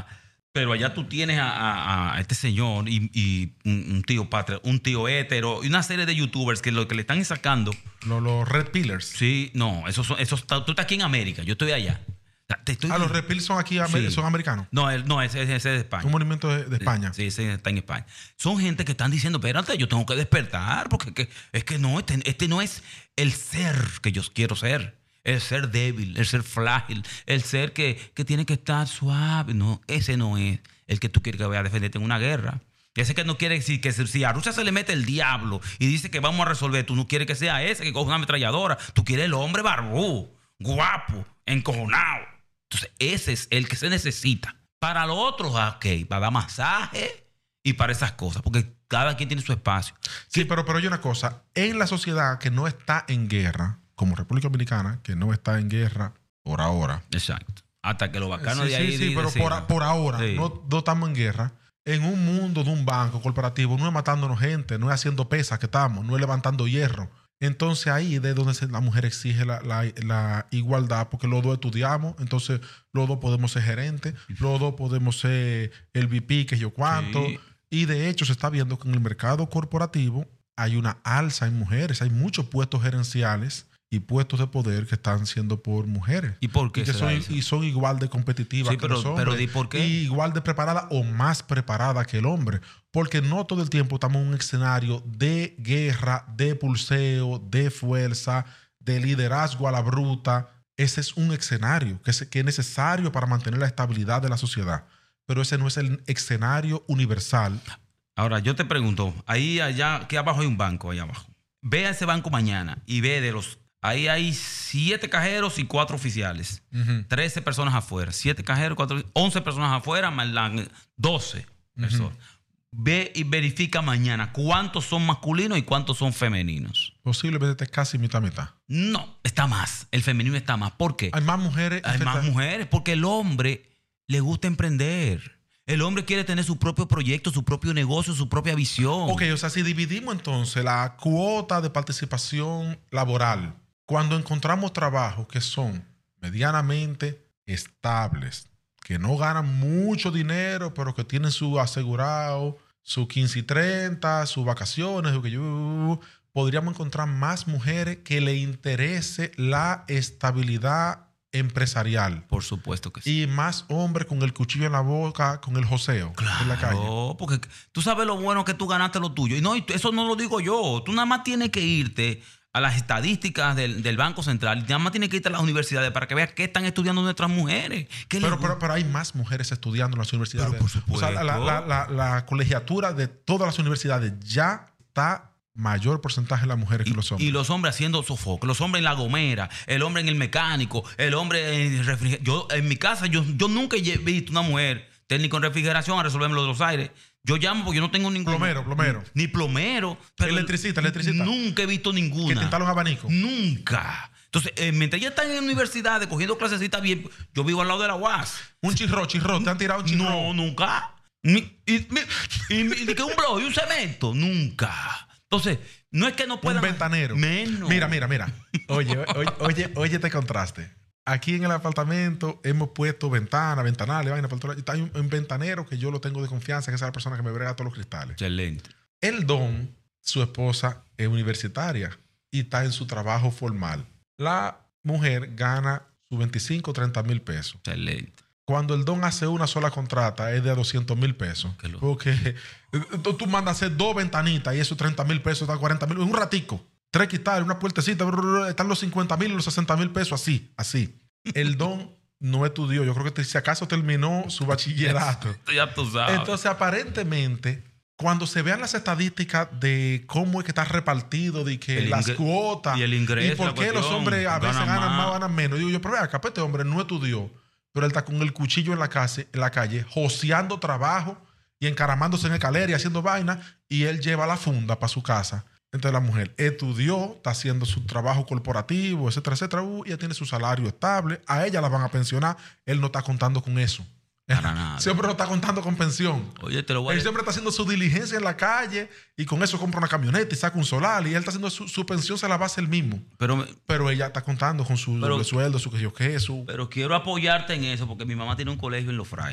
Pero allá tú tienes a, a, a este señor y, y un, un tío patria, un tío hétero y una serie de youtubers que lo que le están sacando. Los, los Red Pillars. Sí, no, esos son, esos, tú estás aquí en América, yo estoy allá. Te estoy ah, los Red Pillars son aquí, sí. son americanos. No, el, no ese, ese es de España. Un movimiento de, de España. Sí, ese está en España. Son gente que están diciendo, espérate, yo tengo que despertar, porque que, es que no, este, este no es el ser que yo quiero ser. El ser débil, el ser frágil, el ser que, que tiene que estar suave. No, ese no es el que tú quieres que vaya a defenderte en una guerra. Ese que no quiere decir que si a Rusia se le mete el diablo y dice que vamos a resolver, tú no quieres que sea ese que coge una ametralladora. Tú quieres el hombre barbú, guapo, encojonado. Entonces, ese es el que se necesita. Para lo otro, ok, para dar masaje y para esas cosas, porque cada quien tiene su espacio. Sí, pero, pero hay una cosa. En la sociedad que no está en guerra, como República Dominicana, que no está en guerra por ahora. Exacto. Hasta que lo bacano sí, de ahí... Sí, sí, pero por, por ahora sí. no, no estamos en guerra. En un mundo de un banco corporativo, no es matándonos gente, no es haciendo pesas que estamos, no es levantando hierro. Entonces ahí es de donde la mujer exige la, la, la igualdad, porque los dos estudiamos, entonces los dos podemos ser gerentes, los dos podemos ser el V P, que yo cuánto. Sí. Y de hecho se está viendo que en el mercado corporativo hay una alza en mujeres, hay muchos puestos gerenciales y puestos de poder que están siendo por mujeres. ¿Y por qué? Y, que son, y son igual de competitivas sí, que pero, los hombres. Pero ¿di por qué? Y igual de preparadas o más preparadas que el hombre. Porque no todo el tiempo estamos en un escenario de guerra, de pulseo, de fuerza, de liderazgo a la bruta. Ese es un escenario que es, que es necesario para mantener la estabilidad de la sociedad. Pero ese no es el escenario universal. Ahora, yo te pregunto, ahí allá, que abajo hay un banco, allá abajo. Ve a ese banco mañana y ve de los... Ahí hay siete cajeros y cuatro oficiales. Uh-huh. trece personas afuera. Siete cajeros, cuatro, once personas afuera, más la, doce uh-huh. personas. Ve y verifica mañana cuántos son masculinos y cuántos son femeninos. Posiblemente casi mitad mitad. No, está más. El femenino está más. ¿Por qué? Hay más mujeres. Hay más mujeres porque el hombre le gusta emprender. El hombre quiere tener su propio proyecto, su propio negocio, su propia visión. Ok, o sea, si dividimos entonces la cuota de participación laboral, cuando encontramos trabajos que son medianamente estables, que no ganan mucho dinero, pero que tienen su asegurado, su quince y treinta, sus vacaciones, lo que yo, podríamos encontrar más mujeres que le interese la estabilidad empresarial. Por supuesto que sí. Y más hombres con el cuchillo en la boca, con el joseo claro, en la calle. Porque tú sabes lo bueno que tú ganaste lo tuyo. Y no, eso no lo digo yo. Tú nada más tienes que irte a las estadísticas del, del Banco Central. Nada más tienes que irte a las universidades para que veas qué están estudiando nuestras mujeres. Pero, pero, pero hay más mujeres estudiando en las universidades. Pero por supuesto. O sea, la, la, la, la colegiatura de todas las universidades ya está mayor porcentaje de las mujeres que y, los hombres. Y los hombres haciendo sofoco. Los hombres en la gomera, el hombre en el mecánico, el hombre en el refrigerador. Yo, en mi casa, yo, yo nunca he visto una mujer técnico en refrigeración a resolverme lo de los aires. Yo llamo porque yo no tengo ningún... Plomero, plomero. Ni, ni plomero. Pero electricista, electricista. Nunca he visto ninguna. ¿Que te instala un abanico? Nunca. Entonces, eh, mientras ya están en universidades cogiendo clasecitas bien, yo vivo al lado de la U A S. Un chirro, chirro. ¿Te han tirado un chirro? No, nunca. Ni, y, y, y, y que un blow y un cemento. Nunca. Entonces, no es que no puedan... Un ventanero. Menos. Mira, mira, mira. Oye, oye, oye, oye este contraste. Aquí en el apartamento hemos puesto ventanas, ventanales, vaina, está hay un, un ventanero que yo lo tengo de confianza, que es la persona que me brega todos los cristales. Excelente. El don, su esposa, es universitaria y está en su trabajo formal. La mujer gana sus veinticinco, treinta mil pesos. Excelente. Cuando el don hace una sola contrata es de doscientos mil pesos. Porque tú mandas a hacer dos ventanitas y esos treinta mil pesos da cuarenta mil. Un ratico. Tres cristales, una puertecita. Están los cincuenta mil y los sesenta mil pesos así, así. El don no estudió. Yo creo que si acaso terminó su bachillerato. Ya tú sabes. Entonces, aparentemente, cuando se vean las estadísticas de cómo es que está repartido, de que el las ingre- cuotas y el ingreso, y por la qué los cuestión, hombres a veces ganan ganan más. más, ganan menos. Digo yo, pero vea, acá este hombre no estudió, pero él está con el cuchillo en la calle, en la calle, joseando trabajo y encaramándose en escalera y haciendo vaina, y él lleva la funda para su casa. Entonces la mujer estudió, está haciendo su trabajo corporativo, etcétera, etcétera, uh, ella tiene su salario estable, a ella la van a pensionar, él no está contando con eso. Para nada. Siempre no está contando con pensión. Oye, te lo voy a Él decir. siempre está haciendo su diligencia en la calle y con eso compra una camioneta y saca un solar y él está haciendo su, su pensión, se la va a hacer el mismo. Pero, Pero ella está contando con su Pero- doble sueldo, su que yo qué, su... pero quiero apoyarte en eso porque mi mamá tiene un colegio en Los Frailes.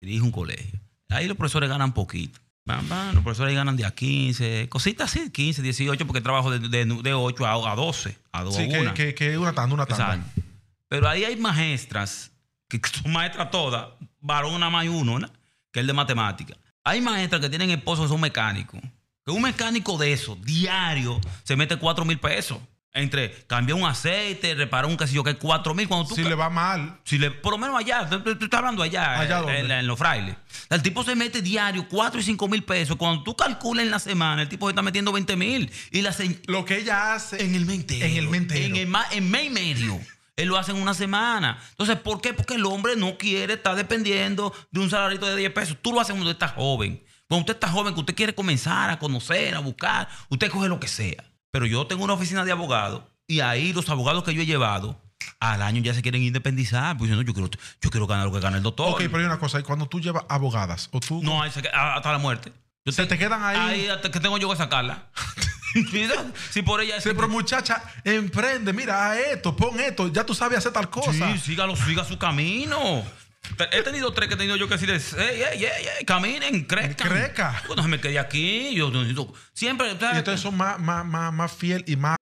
dirige un colegio. Ahí los profesores ganan poquito. Van, van, los profesores ahí ganan de a quince, cositas así, quince, dieciocho, porque trabajo de, de, de ocho a doce, a dos, Sí, a que, una. que, que una tanda, una tanda. Exacto. Pero ahí hay maestras, que son maestras todas, varón nada más y uno, ¿no? Que es el de matemáticas. Hay maestras que tienen esposos que son mecánicos. Que un mecánico de eso, diario, se mete cuatro mil pesos. Entre cambiar un aceite, reparar un casillo que es cuatro mil. Cuando tú Si ca- le va mal, si le, por lo menos allá, tú, tú estás hablando allá, ¿Allá en, dónde? en- en los frailes. El tipo se mete diario cuatro y cinco mil pesos. Cuando tú calculas en la semana, el tipo se está metiendo veinte mil. Y la se- lo que ella hace en el mes entero. En el mes entero. En el ma- en mes y medio. Él lo hace en una semana. Entonces, ¿por qué? Porque el hombre no quiere estar dependiendo de un salarito de diez pesos. Tú lo haces cuando usted está joven. Cuando usted está joven, que usted quiere comenzar a conocer, a buscar, usted coge lo que sea. Pero yo tengo una oficina de abogados y ahí los abogados que yo he llevado al año ya se quieren independizar. Pues dicen, no, yo quiero, yo quiero ganar lo que gana el doctor. Ok, pero hay una cosa. Cuando tú llevas abogadas o tú... No, ahí se queda- hasta la muerte. Yo Se te quedan ahí. Ahí hasta que tengo yo que sacarla. Si por ella... Sí, pero muchacha, emprende, mira, haz esto, pon esto, ya tú sabes hacer tal cosa. Sí, sígalo, siga su camino. He tenido tres que he tenido yo que decirles, ey, ey, ey, ey, caminen, crezcan. Crezca. Bueno, se me quedé aquí. Yo, yo- yo- siempre. Y entonces son más, más, más, más fiel y más...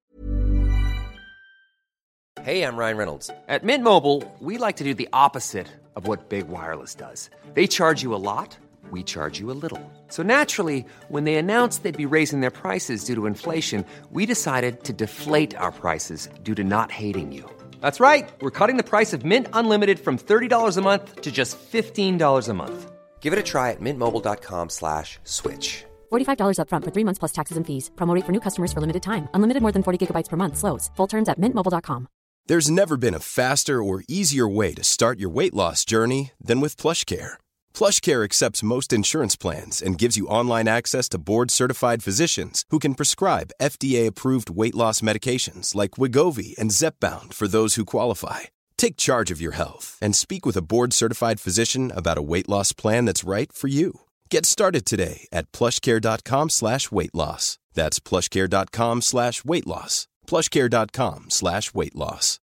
Hey, I'm Ryan Reynolds. At Mint Mobile, we like to do the opposite of what Big Wireless does. They charge you a lot, we charge you a little. So naturally, when they announced they'd be raising their prices due to inflation, we decided to deflate our prices due to not hating you. That's right. We're cutting the price of Mint Unlimited from thirty dollars a month to just fifteen dollars a month. Give it a try at mintmobile.com slash switch. forty-five dollars up front for three months plus taxes and fees. Promo rate for new customers for limited time. Unlimited more than forty gigabytes per month slows. Full terms at mint mobile dot com. There's never been a faster or easier way to start your weight loss journey than with PlushCare. PlushCare accepts most insurance plans and gives you online access to board-certified physicians who can prescribe F D A-approved weight loss medications like Wegovy and Zepbound for those who qualify. Take charge of your health and speak with a board-certified physician about a weight loss plan that's right for you. Get started today at plushcare.com slash weight loss. That's plushcare.com slash weight loss. plushcare.com slash weight loss.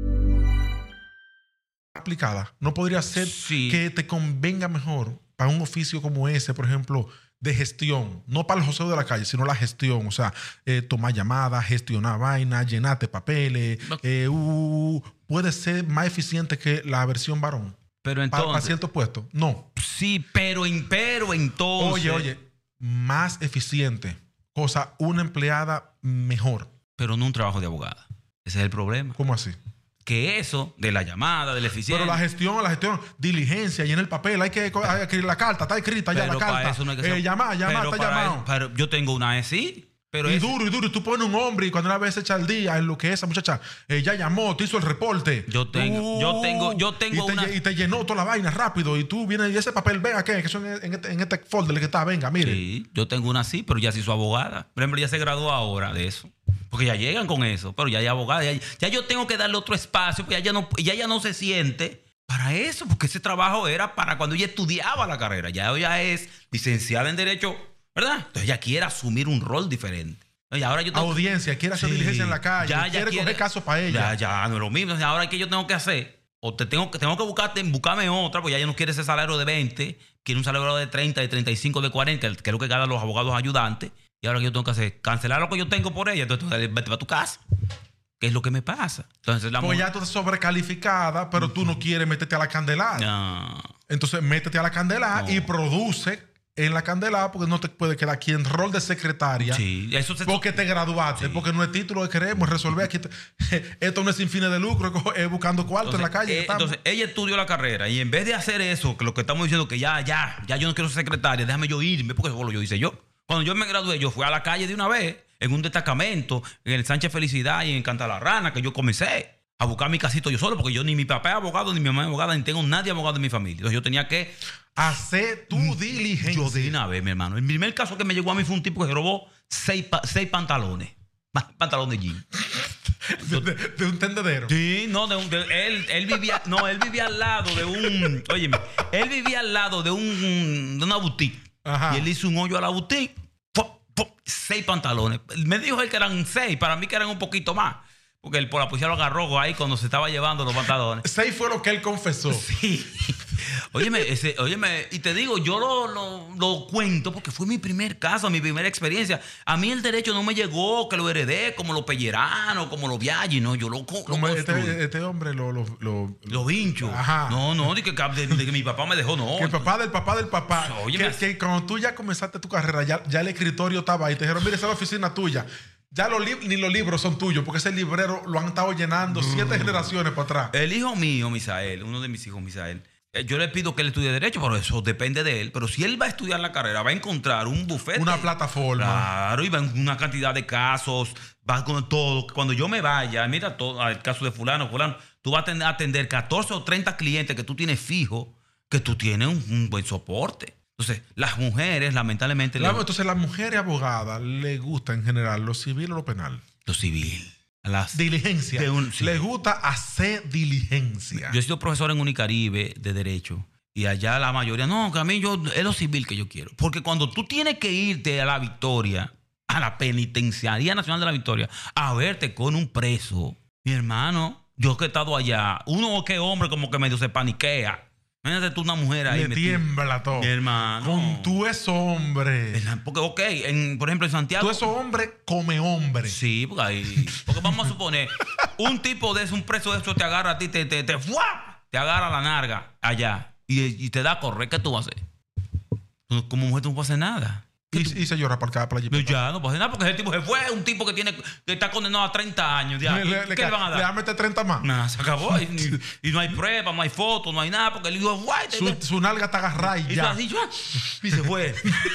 aplicada. No podría ser Sí. que te convenga mejor para un oficio como ese, por ejemplo, de gestión. No para el joseo de la calle, sino la gestión. O sea, eh, tomar llamadas, gestionar vainas, llenarte papeles. No. Eh, uh, puede ser más eficiente que la versión varón. Pero Pa- Para, entonces. ciertos puestos. No. Sí, pero, en- pero entonces. Oye, oye, más eficiente. Cosa, una empleada mejor. Pero no un trabajo de abogada. Ese es el problema. ¿Cómo así? Que eso, de la llamada, de la eficiencia. Pero la gestión, la gestión, diligencia, llena el papel, hay que, hay que escribir la carta, está escrita ya Pero la para carta. eso no hay que eh, ser- llamar, llamar, pero está para llamado. eso- pero yo tengo una así. Pero y es- duro, y duro, y tú pones un hombre y cuando una vez echa el día en lo que esa muchacha eh, ya llamó, te hizo el reporte. Yo tengo- yo tengo- yo tengo y te, una- lle- y te llenó toda la vaina rápido y tú vienes y ese papel, venga, ¿qué? Que son en este, en este folder que está, venga, mire. Sí, yo tengo una así, pero ya sí soy abogada. Por ejemplo, ya se graduó ahora de eso. Porque ya llegan con eso, pero ya hay abogada. Ya, ya yo tengo que darle otro espacio, porque ya ella no, ya ella no se siente para eso, porque ese trabajo era para cuando ella estudiaba la carrera. Ya ella es licenciada en Derecho, ¿verdad? Entonces ella quiere asumir un rol diferente. Y ahora yo tengo- Audiencia, quiere hacer Sí, diligencia en la calle, ya, ya quiere, coger casos para ella. Ya, ya, no es lo mismo. O sea, ahora, ¿qué yo tengo que hacer? O te tengo, que- tengo que buscarte, buscarme otra, porque ya ella no quiere ese salario de veinte, quiere un salario de treinta, de treinta y cinco, de cuarenta, que es lo que ganan los abogados ayudantes. Y ahora, ¿qué yo tengo que hacer? Cancelar lo que yo tengo por ella. Entonces, tú, vete a tu casa. ¿Qué es lo que me pasa? Entonces, la Porque mujer- ya tú estás sobrecalificada, pero tú no quieres meterte a la candelada. Ya. Entonces, métete a la candelada No. y produce en la candelada porque no te puede quedar aquí en rol de secretaria. Sí, eso se... Porque te graduaste, Sí. porque no es título que queremos resolver aquí. te- Esto no es sin fines de lucro, es buscando cuarto en la calle. que eh, estamos. entonces, ella estudió la carrera y en vez de hacer eso, que lo que estamos diciendo, que ya, ya, ya yo no quiero ser secretaria, déjame yo irme, porque eso lo yo hice yo. Cuando yo me gradué, yo fui a la calle de una vez, en un destacamento, en el Sánchez Felicidad y en Cantalarrana, que yo comencé a buscar mi casito yo solo, porque yo ni mi papá es abogado, ni mi mamá es abogada, ni tengo nadie abogado en mi familia. Entonces yo tenía que... Hacer tu diligencia. Yo de una vez, mi hermano. El primer caso que me llegó a mí fue un tipo que se robó seis, pa- seis pantalones. Pantalones de jean. de, de- de un tendedero. Sí, no, de un, de- él, él vivía, no, él vivía al lado de un, óyeme, él vivía al lado de un, de una boutique. Ajá. Y él hizo un hoyo a la boutique, ¡pum! ¡Pum! Seis pantalones. Me dijo él que eran seis, para mí que eran un poquito más. Porque el, por la policía lo agarró ahí cuando se estaba llevando los pantalones. Seis fue lo que él confesó. Sí. Óyeme, ese, óyeme, y te digo, yo lo, lo, lo cuento porque fue mi primer caso, mi primera experiencia. A mí el derecho no me llegó, que lo heredé, como los Pellerano, como los Viaggi, no, yo lo, lo como este, este hombre lo... Lo, lo, lo vincho. Ajá. No, no, de que, de, de que mi papá me dejó, no. Que el papá del papá del papá. Óyeme, que, que cuando tú ya comenzaste tu carrera, ya, ya el escritorio estaba ahí. Te dijeron, mire, esa es la oficina tuya. Ya los li- ni los libros son tuyos, porque ese librero lo han estado llenando mm. siete generaciones para atrás. El hijo mío, Misael, uno de mis hijos, Misael, yo le pido que él estudie Derecho, pero eso depende de él. Pero si él va a estudiar la carrera, va a encontrar un bufete. Una plataforma. Claro, y va en una cantidad de casos, va con todo. Cuando yo me vaya, mira todo, el caso de fulano, fulano, tú vas a atender catorce o treinta clientes que tú tienes fijo, que tú tienes un, un buen soporte. Entonces, las mujeres, lamentablemente... La, le... Entonces, las mujeres abogadas les gusta en general lo civil o lo penal. Lo civil. Las diligencia. De un, sí. Les gusta hacer diligencia. Yo he sido profesor en Unicaribe de Derecho y allá la mayoría, no, que a mí yo, es lo civil que yo quiero. Porque cuando tú tienes que irte a la Victoria, a la Penitenciaría Nacional de la Victoria, a verte con un preso, mi hermano, yo que he estado allá, uno que hombre como que medio se paniquea. Imagínate tú una mujer ahí. Le metida. tiembla todo. Mi hermano. Con tú es hombre. Porque, ok, en, por ejemplo, en Santiago. Tú es hombre come hombre. Sí, porque ahí. Porque vamos a suponer, un tipo de eso, un preso de eso te agarra a ti, te, te, te, ¡fuap! Te agarra la narga allá y, y te da a correr. ¿Qué tú vas a hacer? Como mujer tú no puedes hacer nada. Y, y se llora para acá, para allí. Ya, no puede hacer nada porque ese tipo se fue. Un tipo que tiene que está condenado a treinta años. Ya. Le, le, ¿Qué le, le van a dar? Le van a meter treinta más. Nada, se acabó. Y, y no hay pruebas, no hay fotos, no hay nada. Porque él dijo, guay. Su, su nalga está agarrada y, y ya. Así, y se fue.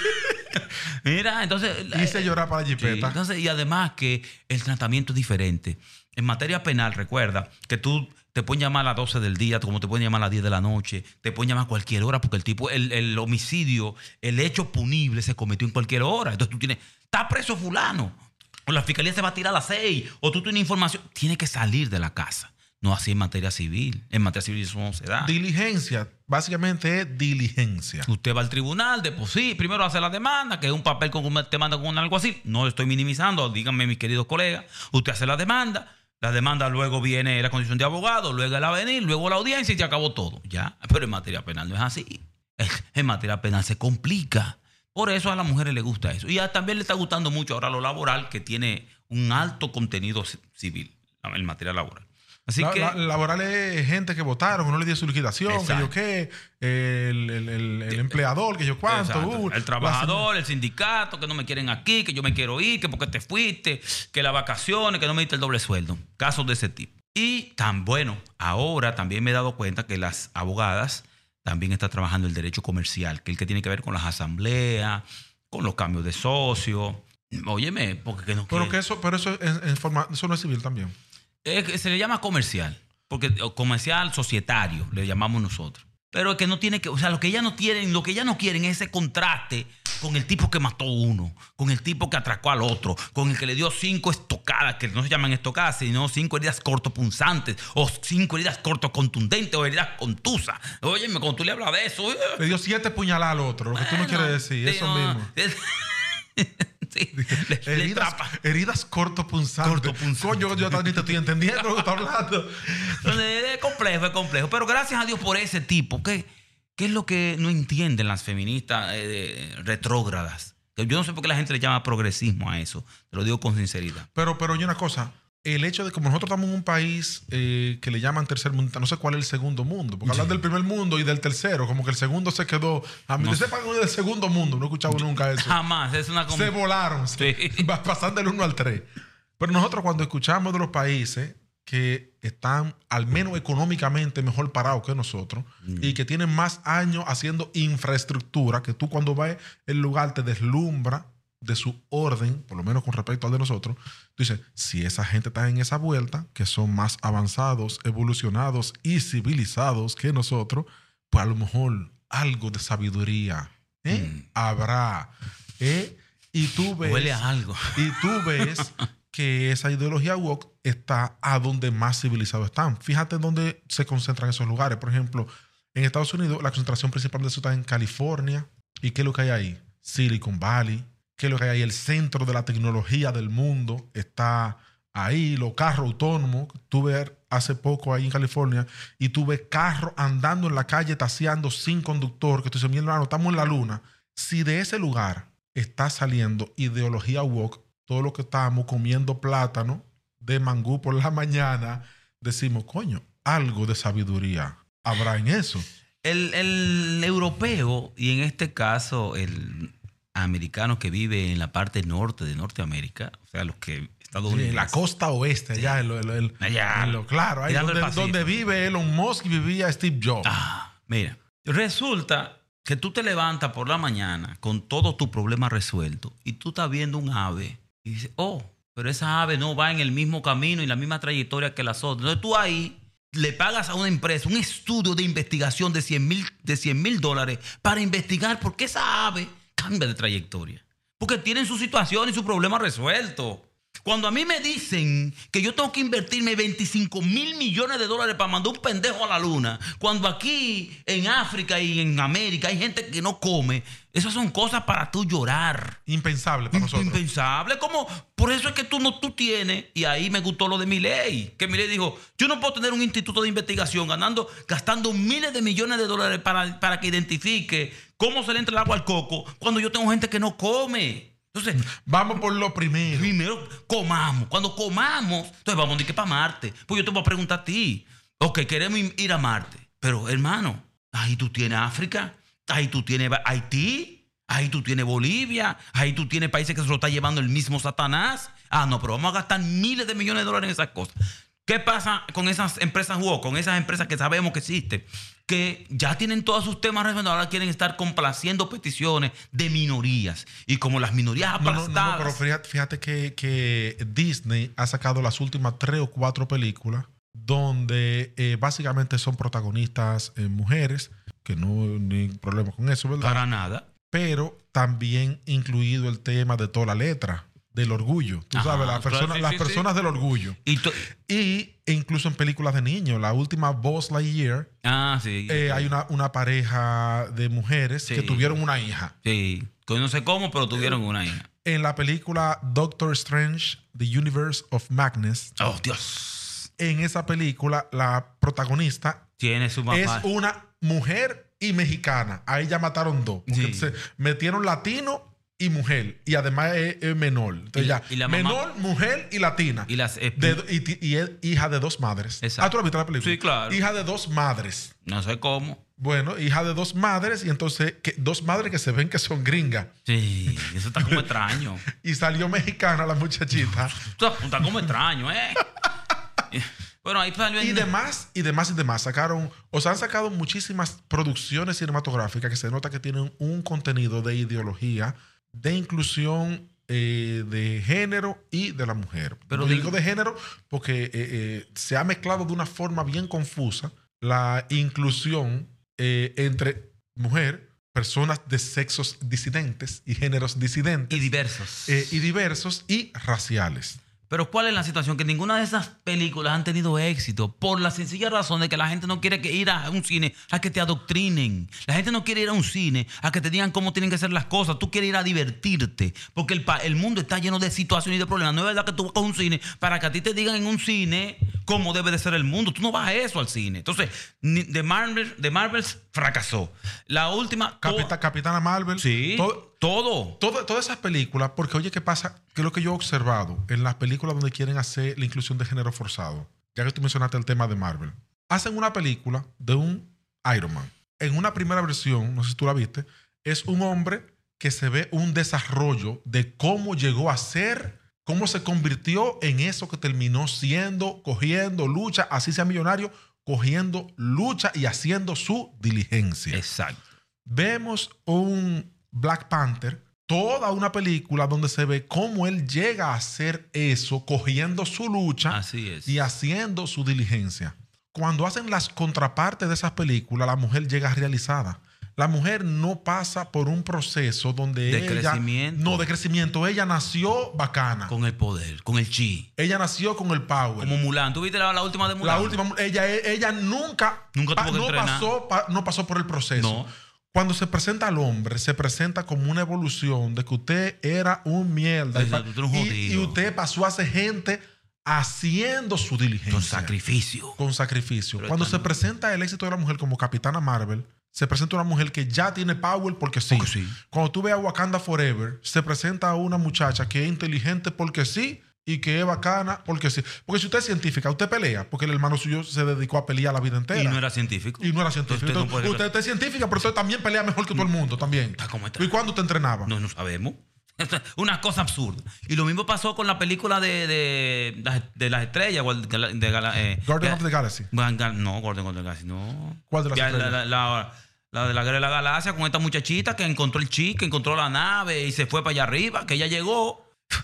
Mira, entonces. Y se llora para la jipeta. Sí, entonces, y además que el tratamiento es diferente. En materia penal, recuerda que tú te pueden llamar a las doce del día, como te pueden llamar a las diez de la noche, te pueden llamar a cualquier hora, porque el tipo, el, el homicidio, el hecho punible se cometió en cualquier hora. Entonces tú tienes, está preso fulano, o la fiscalía se va a tirar a las seis, o tú tienes información, tiene que salir de la casa. No así en materia civil. En materia civil eso no se da. Diligencia, básicamente es diligencia. Usted va al tribunal, de pues sí, primero hace la demanda, que es un papel con te manda con algo así. No lo estoy minimizando, díganme mis queridos colegas. Usted hace la demanda. La demanda, luego viene la condición de abogado, luego el avenir, luego la audiencia y se acabó todo. Ya, pero en materia penal no es así. En materia penal se complica. Por eso a las mujeres les gusta eso. Y a, también le está gustando mucho ahora lo laboral, que tiene un alto contenido civil en materia laboral. Así la, que, la, laboral es gente que votaron, que no le dio su liquidación, exacto. que yo qué, el, el, el, el empleador, que yo cuánto. Uh, el trabajador, el sindicato, que no me quieren aquí, que yo me quiero ir, que porque te fuiste, que las vacaciones, que no me diste el doble sueldo. Casos de ese tipo. Y tan bueno, ahora también me he dado cuenta que las abogadas también están trabajando el derecho comercial, que es el que tiene que ver con las asambleas, con los cambios de socios. Óyeme, porque que no pero quiere. que eso, pero eso, en, en forma, eso no es civil también. Es, se le llama comercial, porque comercial societario le llamamos nosotros. Pero es que no tiene que, o sea, lo que ellas no quieren, lo que ellas no quieren es ese contraste con el tipo que mató a uno, con el tipo que atracó al otro, con el que le dio cinco estocadas, que no se llaman estocadas, sino cinco heridas cortopunzantes, o cinco heridas cortocontundentes, o heridas contusas. Óyeme, cuando tú le hablas de eso. Le dio siete puñaladas al otro, lo que bueno, tú no quieres decir, eso no, mismo. Es, Sí, le, heridas, le heridas cortopunzantes. Cortopunzante. Coño, yo también te estoy entendiendo lo que estás hablando. Entonces, es complejo, es complejo. Pero gracias a Dios por ese tipo. ¿Qué, qué es lo que no entienden las feministas eh, retrógradas? Yo no sé por qué la gente le llama progresismo a eso. Te lo digo con sinceridad. Pero, pero oye una cosa. El hecho de que como nosotros estamos en un país eh, que le llaman tercer mundo, no sé cuál es el segundo mundo, porque sí. Hablan del primer mundo y del tercero, como que el segundo se quedó. A mí no sepan del segundo mundo, no he escuchado Yo, nunca eso. Jamás, es una Se volaron, sí. se, pasando del uno al tres. Pero nosotros cuando escuchamos de los países que están al menos económicamente mejor parados que nosotros mm. y que tienen más años haciendo infraestructura, que tú cuando vas al lugar te deslumbra de su orden, por lo menos con respecto al de nosotros, tú dices, si esa gente está en esa vuelta, que son más avanzados, evolucionados y civilizados que nosotros, pues a lo mejor algo de sabiduría ¿eh? mm. habrá. ¿eh? Y tú ves... Huele a algo. Y tú ves que esa ideología woke está a donde más civilizados están. Fíjate en dónde se concentran esos lugares. Por ejemplo, en Estados Unidos, la concentración principal de eso está en California. ¿Y qué es lo que hay ahí? Silicon Valley. Que lo que hay, el centro de la tecnología del mundo está ahí los carros autónomos. Tuve hace poco ahí en California y tuve carros andando en la calle taseando sin conductor, que tú dices, mi hermano, estamos en la luna. Si de ese lugar está saliendo ideología woke, todo lo que estábamos comiendo plátano de mangú por la mañana, decimos, coño, algo de sabiduría habrá en eso. El, el europeo, y en este caso el americano que vive en la parte norte de Norteamérica, o sea, los que Estados Unidos. Sí, la costa oeste, sí. allá, en lo, en lo, en allá en lo, claro, ahí donde, donde vive Elon Musk y vivía Steve Jobs. Ah, mira, resulta que tú te levantas por la mañana con todos tus problemas resueltos y tú estás viendo un ave y dices, oh, pero esa ave no va en el mismo camino y la misma trayectoria que las otras. Entonces tú ahí le pagas a una empresa un estudio de investigación de cien mil dólares para investigar por qué esa ave cambia de trayectoria. Porque tienen su situación y su problema resuelto. Cuando a mí me dicen que yo tengo que invertirme veinticinco mil millones de dólares para mandar un pendejo a la luna, cuando aquí en África y en América hay gente que no come, esas son cosas para tú llorar. Impensable para nosotros. Impensable. Como, por eso es que tú no tú tienes, y ahí me gustó lo de Milei, que Milei dijo, yo no puedo tener un instituto de investigación ganando, gastando miles de millones de dólares para, para que identifique cómo se le entra el agua al coco, cuando yo tengo gente que no come. Entonces, vamos por lo primero. Primero, comamos. Cuando comamos, entonces vamos a decir que para Marte. Pues yo te voy a preguntar a ti. Ok, queremos ir a Marte. Pero, hermano, ahí tú tienes África, ahí tú tienes Haití, ahí tú tienes Bolivia, ahí tú tienes países que se lo está llevando el mismo Satanás. Ah, no, pero vamos a gastar miles de millones de dólares en esas cosas. ¿Qué pasa con esas empresas woke, con esas empresas que sabemos que existen, que ya tienen todos sus temas resueltos, ahora quieren estar complaciendo peticiones de minorías? Y como las minorías aplastadas... No, no, no, pero fíjate, fíjate que, que Disney ha sacado las últimas tres o cuatro películas donde eh, básicamente son protagonistas eh, mujeres, que no hay ningún problema con eso, ¿verdad? Para nada. Pero también incluido el tema de toda la letra. Del orgullo, tú Ajá, sabes, las claro, personas, sí, las sí, personas sí. del orgullo. Y, to- y e incluso en películas de niños, la última Buzz Lightyear, ah, sí. eh, hay una, una pareja de mujeres Sí. que tuvieron una hija. Sí, que no sé cómo, pero tuvieron una hija. En la película Doctor Strange, The Universe of Madness, Oh, Dios. en esa película la protagonista Tiene su mamá. es una mujer y mexicana. Ahí ya mataron dos. Porque Sí. entonces metieron latino y mujer. Y además es, es menor. Entonces Y- ya, y la mamá- menor, mujer y latina. Y las... eh, De- y, ti- y es hija de dos madres. Exacto. Ah, ¿tú la viste la película? Sí, claro. Hija de dos madres. no sé cómo. Bueno, hija de dos madres. Y entonces, que, dos madres que se ven que son gringas. Sí, eso está como extraño. Y salió mexicana la muchachita. Está, está como extraño, ¿eh? Bueno, ahí salió... Y en- demás, y demás, y demás. Sacaron, o sea, han sacado muchísimas producciones cinematográficas que se nota que tienen un contenido de ideología, de inclusión eh, de género y de la mujer. Pero Pero de- digo de género porque eh, eh, se ha mezclado de una forma bien confusa la inclusión eh, entre mujer, personas de sexos disidentes y géneros disidentes Y diversos. eh, y diversos y raciales. Pero ¿cuál es la situación? Que ninguna de esas películas han tenido éxito por la sencilla razón de que la gente no quiere que ir a un cine a que te adoctrinen. La gente no quiere ir a un cine a que te digan cómo tienen que ser las cosas. Tú quieres ir a divertirte. Porque el, pa- el mundo está lleno de situaciones y de problemas. No es verdad que tú vas a un cine para que a ti te digan en un cine cómo debe de ser el mundo. Tú no vas a eso al cine. Entonces, ni- The Marvel, The Marvels fracasó. La última... Capita- Capitana Marvel. Sí, todo- todo. Todo- todas esas películas, porque oye, ¿qué pasa? Que es lo que yo he observado en las películas donde quieren hacer la inclusión de género forzado, ya que tú mencionaste el tema de Marvel, hacen una película de un Iron Man. En una primera versión, no sé si tú la viste, es un hombre que se ve un desarrollo de cómo llegó a ser, cómo se convirtió en eso que terminó siendo, cogiendo lucha, así sea millonario, cogiendo lucha y haciendo su diligencia. Exacto. Vemos un Black Panther, toda una película donde se ve cómo él llega a hacer eso, cogiendo su lucha Así es. y haciendo su diligencia. Cuando hacen las contrapartes de esas películas, la mujer llega realizada. La mujer no pasa por un proceso donde De ella... crecimiento. No, de crecimiento. Ella nació bacana. Con el poder, con el chi. Ella nació con el power. Como Mulan. ¿Tú viste la, la última de Mulan? La última, ella, ella nunca, Nunca tuvo que no, entrenar. pasó, pa- no pasó por el proceso. No. Cuando se presenta al hombre, se presenta como una evolución de que usted era un mierda. Exacto, y, tú eres un y- jodido. y usted pasó a ser gente haciendo su diligencia. Con sacrificio. Con sacrificio. Pero Cuando esta se no. presenta el éxito de la mujer como Capitana Marvel, se presenta una mujer que ya tiene power porque sí. Porque sí. Cuando tú ves a Wakanda Forever, se presenta una muchacha que es inteligente porque sí y que es bacana porque sí. Porque si usted es científica, usted pelea, porque el hermano suyo se dedicó a pelear la vida entera. Y no era científico. Y no era científico. Usted no Entonces, puede- usted, usted es científica, pero usted también pelea mejor que todo el mundo también. Está como está. ¿Y cuándo te entrenaba? No, no sabemos. Una cosa absurda. Y lo mismo pasó con la película de, de, de, de las estrellas. o De, de, de, eh, Guardian eh, of the Galaxy. No, Guardian of the Galaxy, no. ¿Cuál de las Ya, estrellas? La, la, la, la de la Guerra de la Galaxia con esta muchachita que encontró el chip, que encontró la nave y se fue para allá arriba, que ella llegó.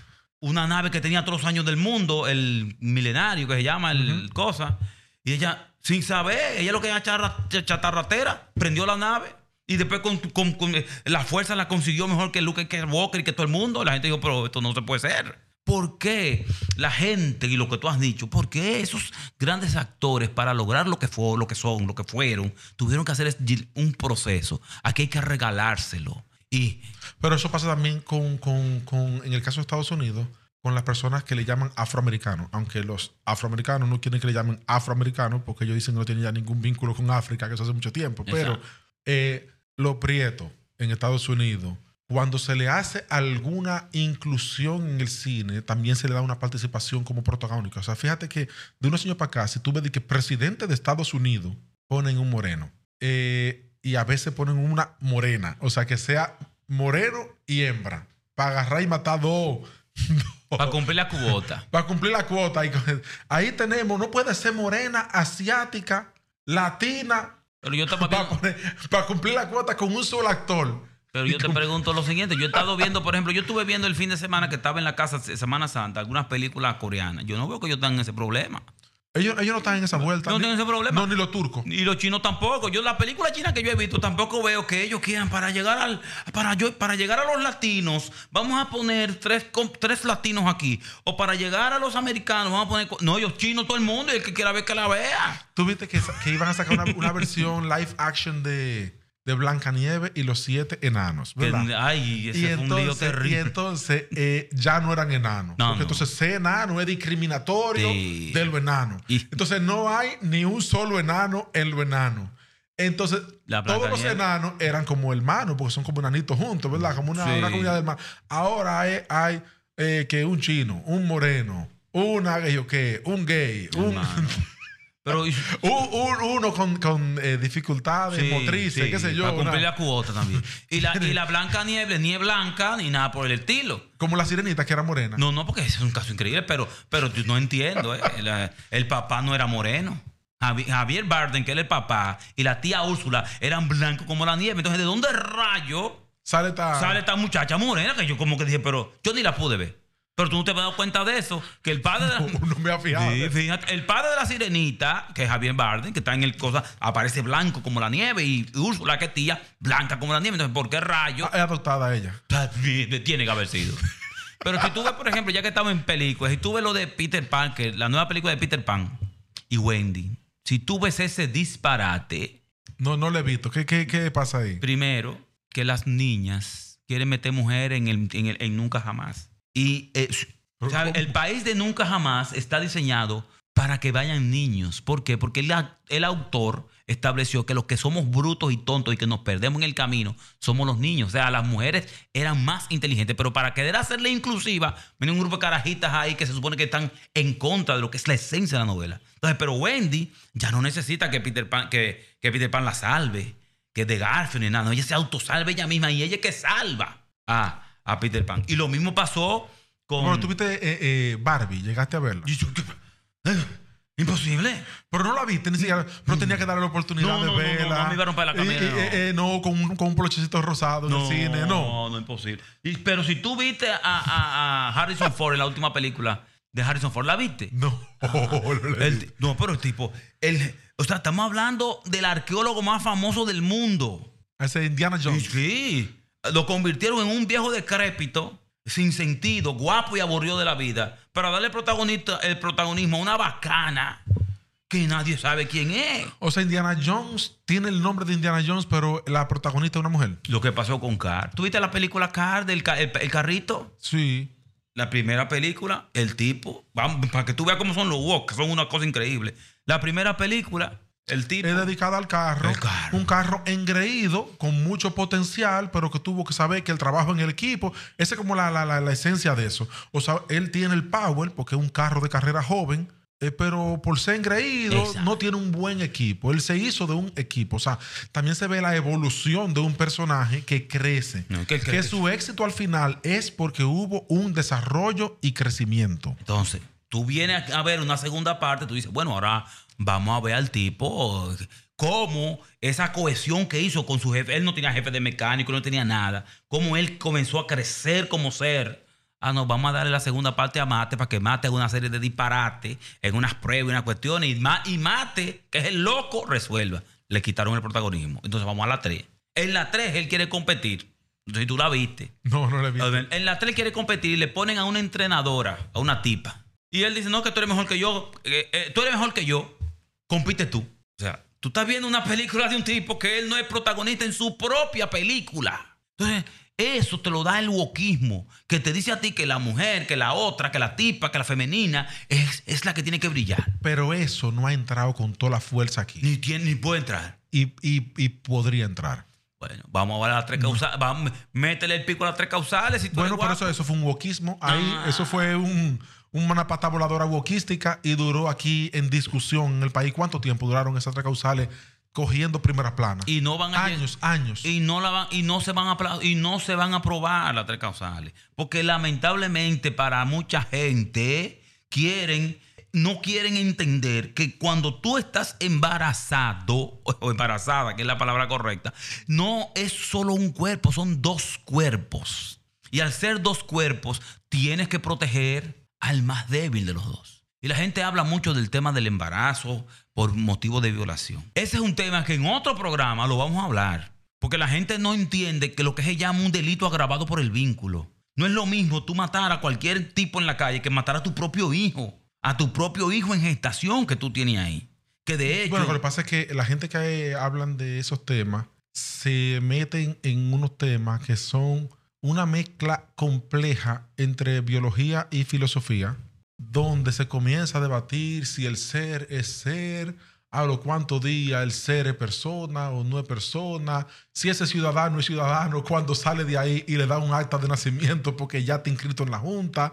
Una nave que tenía todos los años del mundo, el milenario que se llama, el Uh-huh. cosa. Y ella, sin saber, ella lo que era charra- chatarratera, prendió la nave. Y después con, con- con la fuerza la consiguió mejor que Luke Skywalker y que todo el mundo. La gente dijo, pero esto no se puede ser. ¿Por qué la gente, y lo que tú has dicho, por qué esos grandes actores para lograr lo que fue, lo que son, lo que fueron, tuvieron que hacer un proceso? Aquí hay que regalárselo. Y Pero eso pasa también con, con, con, en el caso de Estados Unidos, con las personas que le llaman afroamericanos. Aunque los afroamericanos no quieren que le llamen afroamericanos porque ellos dicen que no tienen ya ningún vínculo con África, que eso hace mucho tiempo. Pero Exacto. eh, los prietos en Estados Unidos, cuando se le hace alguna inclusión en el cine, también se le da una participación como protagónica. O sea, fíjate que de unos años para acá, si tú ves de que presidente de Estados Unidos ponen un moreno, eh, y a veces ponen una morena, o sea, que sea moreno y hembra, para agarrar y matar dos. para cumplir la cubota. Para cumplir la cuota. Y ahí tenemos, no puede ser morena, asiática, latina, Pero yo estaba para, viendo, poner- para cumplir la cuota con un solo actor. pero yo te pregunto lo siguiente. Yo he estado viendo, por ejemplo, yo estuve viendo el fin de semana que estaba en la casa de Semana Santa algunas películas coreanas. Yo no veo que ellos tengan ese problema. Ellos, ellos no están en esa vuelta. No ni- tienen ese problema. No, ni los turcos. Y los chinos tampoco. Yo la película china que yo he visto tampoco veo que ellos quieran para llegar al para yo para llegar a los latinos vamos a poner tres com- tres latinos aquí o para llegar a los americanos vamos a poner cu- no ellos chinos todo el mundo y el que quiera ver que la vea. Tú viste que, que iban a sacar una, una versión live action de, de Blancanieves y los siete enanos, Que- ¿verdad? ay, ese Y fue un lío entonces, y terrible. entonces eh, ya no eran enanos. No, porque no. entonces ser enano es discriminatorio Sí. de lo enano. Y- Entonces no hay ni un solo enano en lo enano. Entonces La todos los Blancanieves. enanos eran como hermanos, porque son como enanitos juntos, ¿verdad? Como una, Sí. una comunidad de hermanos. Ahora hay, hay eh, que un chino, un moreno, una gay o qué, un gay, un, Hermano. Pero y- un- un- uno con, con eh, dificultades sí, motrices, sí, qué sé yo. para cumplir una- la cuota también. Y la, y la Blanca Nieve ni es blanca ni nada por el estilo. Como la sirenita que era morena. No, no, porque ese es un caso increíble, pero, pero yo no entiendo. ¿eh? El, el papá no era moreno. Javi- Javier Bardem, que era el papá, y la tía Úrsula eran blancos como la nieve. Entonces, ¿de dónde rayo Sale esta. sale esta muchacha morena? Que yo como que dije, pero yo ni la pude ver. Pero tú no te has dado cuenta de eso, que el padre de la... No me ha fijado. Sí, fíjate, el padre de la sirenita, que es Javier Bardem, que está en el cosa, aparece blanco como la nieve, y Úrsula, que es tía, blanca como la nieve. Entonces, ¿por qué rayo? Es adoptada ella. Tiene que haber sido. Pero si tú ves, por ejemplo, ya que estamos en películas, si tú ves lo de Peter Pan, que la nueva película de Peter Pan y Wendy, si tú ves ese disparate, No, no le he visto. ¿Qué, qué, qué pasa ahí? primero, que las niñas quieren meter mujeres en, el, en, el, en Nunca Jamás. Y eh, ¿sabe? El país de Nunca Jamás está diseñado para que vayan niños. ¿Por qué? Porque el, el autor estableció que los que somos brutos y tontos y que nos perdemos en el camino somos los niños. O sea, las mujeres eran más inteligentes, pero para querer hacerle inclusiva, viene un grupo de carajitas ahí que se supone que están en contra de lo que es la esencia de la novela. Entonces, pero Wendy ya no necesita que Peter Pan, que, que Peter Pan la salve, que es de Garfield ni nada. No, ella se autosalva ella misma y ella es que salva a, a Peter Pan. Y lo mismo pasó con... Bueno, tú viste eh, eh, Barbie, llegaste a verla. Y yo, ¿qué? Eh, Imposible. Pero no la viste ni siquiera. Pero tenía que darle la oportunidad No, de no, no, verla. no, no, me iba a romper la Y- camisa, y- no. eh, eh, no, con un, con un polochecito rosado en el cine. No. No, no, imposible. Y- pero si tú viste a, a- a Harrison Ford en la última película de Harrison Ford, ¿la viste? No. no le El vi. ti- no, pero el tipo... El, o sea, estamos hablando del arqueólogo más famoso del mundo. Ese Indiana Y Jones. sí, lo convirtieron en un viejo decrépito, sin sentido, guapo y aburrido de la vida, para darle protagonista, el protagonismo a una bacana que nadie sabe quién es. O sea, Indiana Jones tiene el nombre de Indiana Jones, pero la protagonista es una mujer. Lo que pasó con Car. ¿Tú viste la película Car del ca- el, el carrito? Sí. La primera película, el tipo, vamos, para que tú veas cómo son los woke, que son una cosa increíble. La primera película, el tipo... Es dedicada al carro, el carro. Un carro engreído, con mucho potencial, pero que tuvo que saber que el trabajo en el equipo, esa es como la, la, la, la esencia de eso. O sea, él tiene el power, porque es un carro de carrera joven, eh, pero por ser engreído, Exacto. no tiene un buen equipo. Él se hizo de un equipo. O sea, también se ve la evolución de un personaje que crece. No, que que él crece. su éxito al final es porque hubo un desarrollo y crecimiento. Entonces, tú vienes a ver una segunda parte, tú dices, bueno, ahora vamos a ver al tipo cómo esa cohesión que hizo con su jefe. Él no tenía jefe de mecánico, no tenía nada. Cómo él comenzó a crecer como ser. Ah, no, vamos a darle la segunda parte a Mate para que Mate haga una serie de disparates en unas pruebas y unas cuestiones. Y, Ma- y Mate, que es el loco, resuelva. Le quitaron el protagonismo. Entonces vamos a la tres. En la tres él quiere competir. Entonces tú la viste. No, no le vi. En la tres él quiere competir y le ponen a una entrenadora, a una tipa. Y él dice, no, que tú eres mejor que yo. Eh, eh, tú eres mejor que yo. Compite tú. O sea, tú estás viendo una película de un tipo que él no es protagonista en su propia película. Entonces, eso te lo da el wokismo, que te dice a ti que la mujer, que la otra, que la tipa, que la femenina es, es la que tiene que brillar. Pero eso no ha entrado con toda la fuerza aquí. Ni, tiene, ni puede entrar. Y, y, y podría entrar. Bueno, vamos a ver las tres causales. Vamos, métele el pico a las tres causales. Si tú Bueno, eres por guapo. eso, eso fue un wokismo. Ahí, Ah. eso fue un, una pata voladora wokística y duró aquí en discusión en el país. ¿Cuánto tiempo duraron esas tres causales cogiendo primera plana? Y no van a años, años. Y no la van, y no se van a apla- y no se van a aprobar las tres causales, porque lamentablemente para mucha gente quieren no quieren entender que cuando tú estás embarazado o embarazada, que es la palabra correcta, no es solo un cuerpo, son dos cuerpos. Y al ser dos cuerpos, tienes que proteger al más débil de los dos. Y la gente habla mucho del tema del embarazo por motivo de violación. Ese es un tema que en otro programa lo vamos a hablar. Porque la gente no entiende que lo que se llama un delito agravado por el vínculo. No es lo mismo tú matar a cualquier tipo en la calle que matar a tu propio hijo. A tu propio hijo en gestación que tú tienes ahí. Que de hecho... Bueno, lo que pasa es que la gente que hablan de esos temas se meten en unos temas que son una mezcla compleja entre biología y filosofía, donde se comienza a debatir si el ser es ser, a los cuántos días el ser es persona o no es persona, si ese ciudadano es ciudadano cuando sale de ahí y le da un acta de nacimiento porque ya está inscrito en la Junta.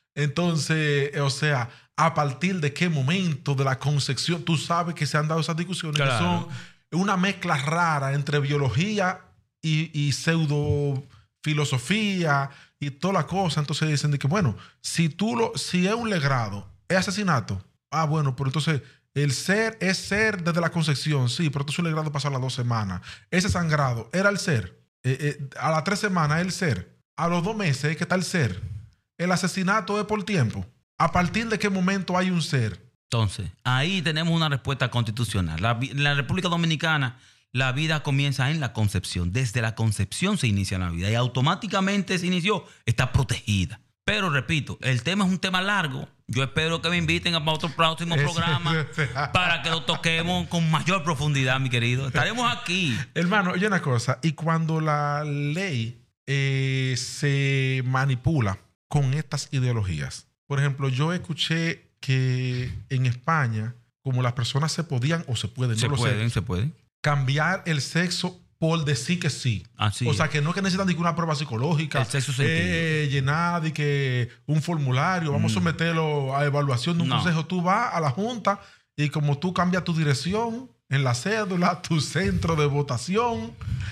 Entonces, o sea, a partir de qué momento de la concepción, tú sabes que se han dado esas discusiones Claro. que son una mezcla rara entre biología y, y pseudo filosofía y toda la cosa. Entonces dicen de que, bueno, si tú lo, si es un legrado, es asesinato. Ah, bueno, pero entonces el ser es ser desde la concepción, sí, pero entonces un legrado pasó a las dos semanas. Ese sangrado era el ser. Eh, eh, a las tres semanas es el ser. A los dos meses es que está el ser. El asesinato es por tiempo. ¿A partir de qué momento hay un ser? Entonces, ahí tenemos una respuesta constitucional. La, vi- en la República Dominicana, la vida comienza en la concepción. Desde la concepción se inicia la vida y automáticamente se inició, está protegida. Pero repito, el tema es un tema largo. Yo espero que me inviten a otro próximo Ese- programa para que lo toquemos con mayor profundidad, mi querido. Estaremos aquí. Hermano, oye una cosa. Y cuando la ley eh, se manipula con estas ideologías, por ejemplo, yo escuché que en España, como las personas se podían o se pueden, Se no lo pueden, sé, se pueden. cambiar el sexo por decir que sí. Así o es. sea, que no es que necesitan ninguna prueba psicológica, El sexo sentido. eh, llenar y que un formulario, vamos a someterlo a evaluación de un No. consejo. Tú vas a la junta y como tú cambias tu dirección en la cédula, tu centro de votación,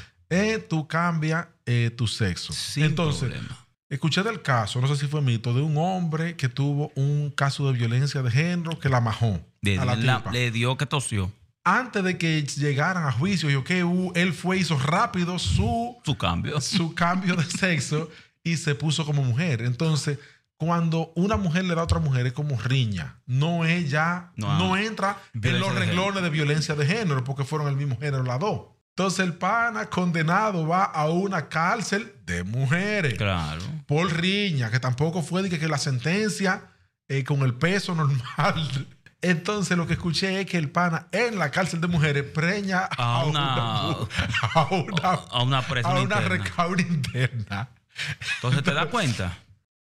eh, tú cambias eh, tu sexo. Sin Entonces, problema. escuché del caso, no sé si fue mito, de un hombre que tuvo un caso de violencia de género que la majó Le, a la la- tipa. le dio que tosió Antes de que llegaran a juicio, yo que uh, él fue, hizo rápido su, su cambio. su cambio de sexo y se puso como mujer. Entonces, cuando una mujer le da a otra mujer es como riña. No es ya, No, no, entra en violencia los de renglones de violencia de género porque fueron el mismo género las dos. Entonces, el pana condenado va a una cárcel de mujeres Claro. por riña, que tampoco fue de que, que la sentencia eh, con el peso normal. Entonces lo que escuché es que el pana en la cárcel de mujeres preña a, A una- una, a una, A una presa a una interna. recaura interna. Entonces, ¿te das cuenta?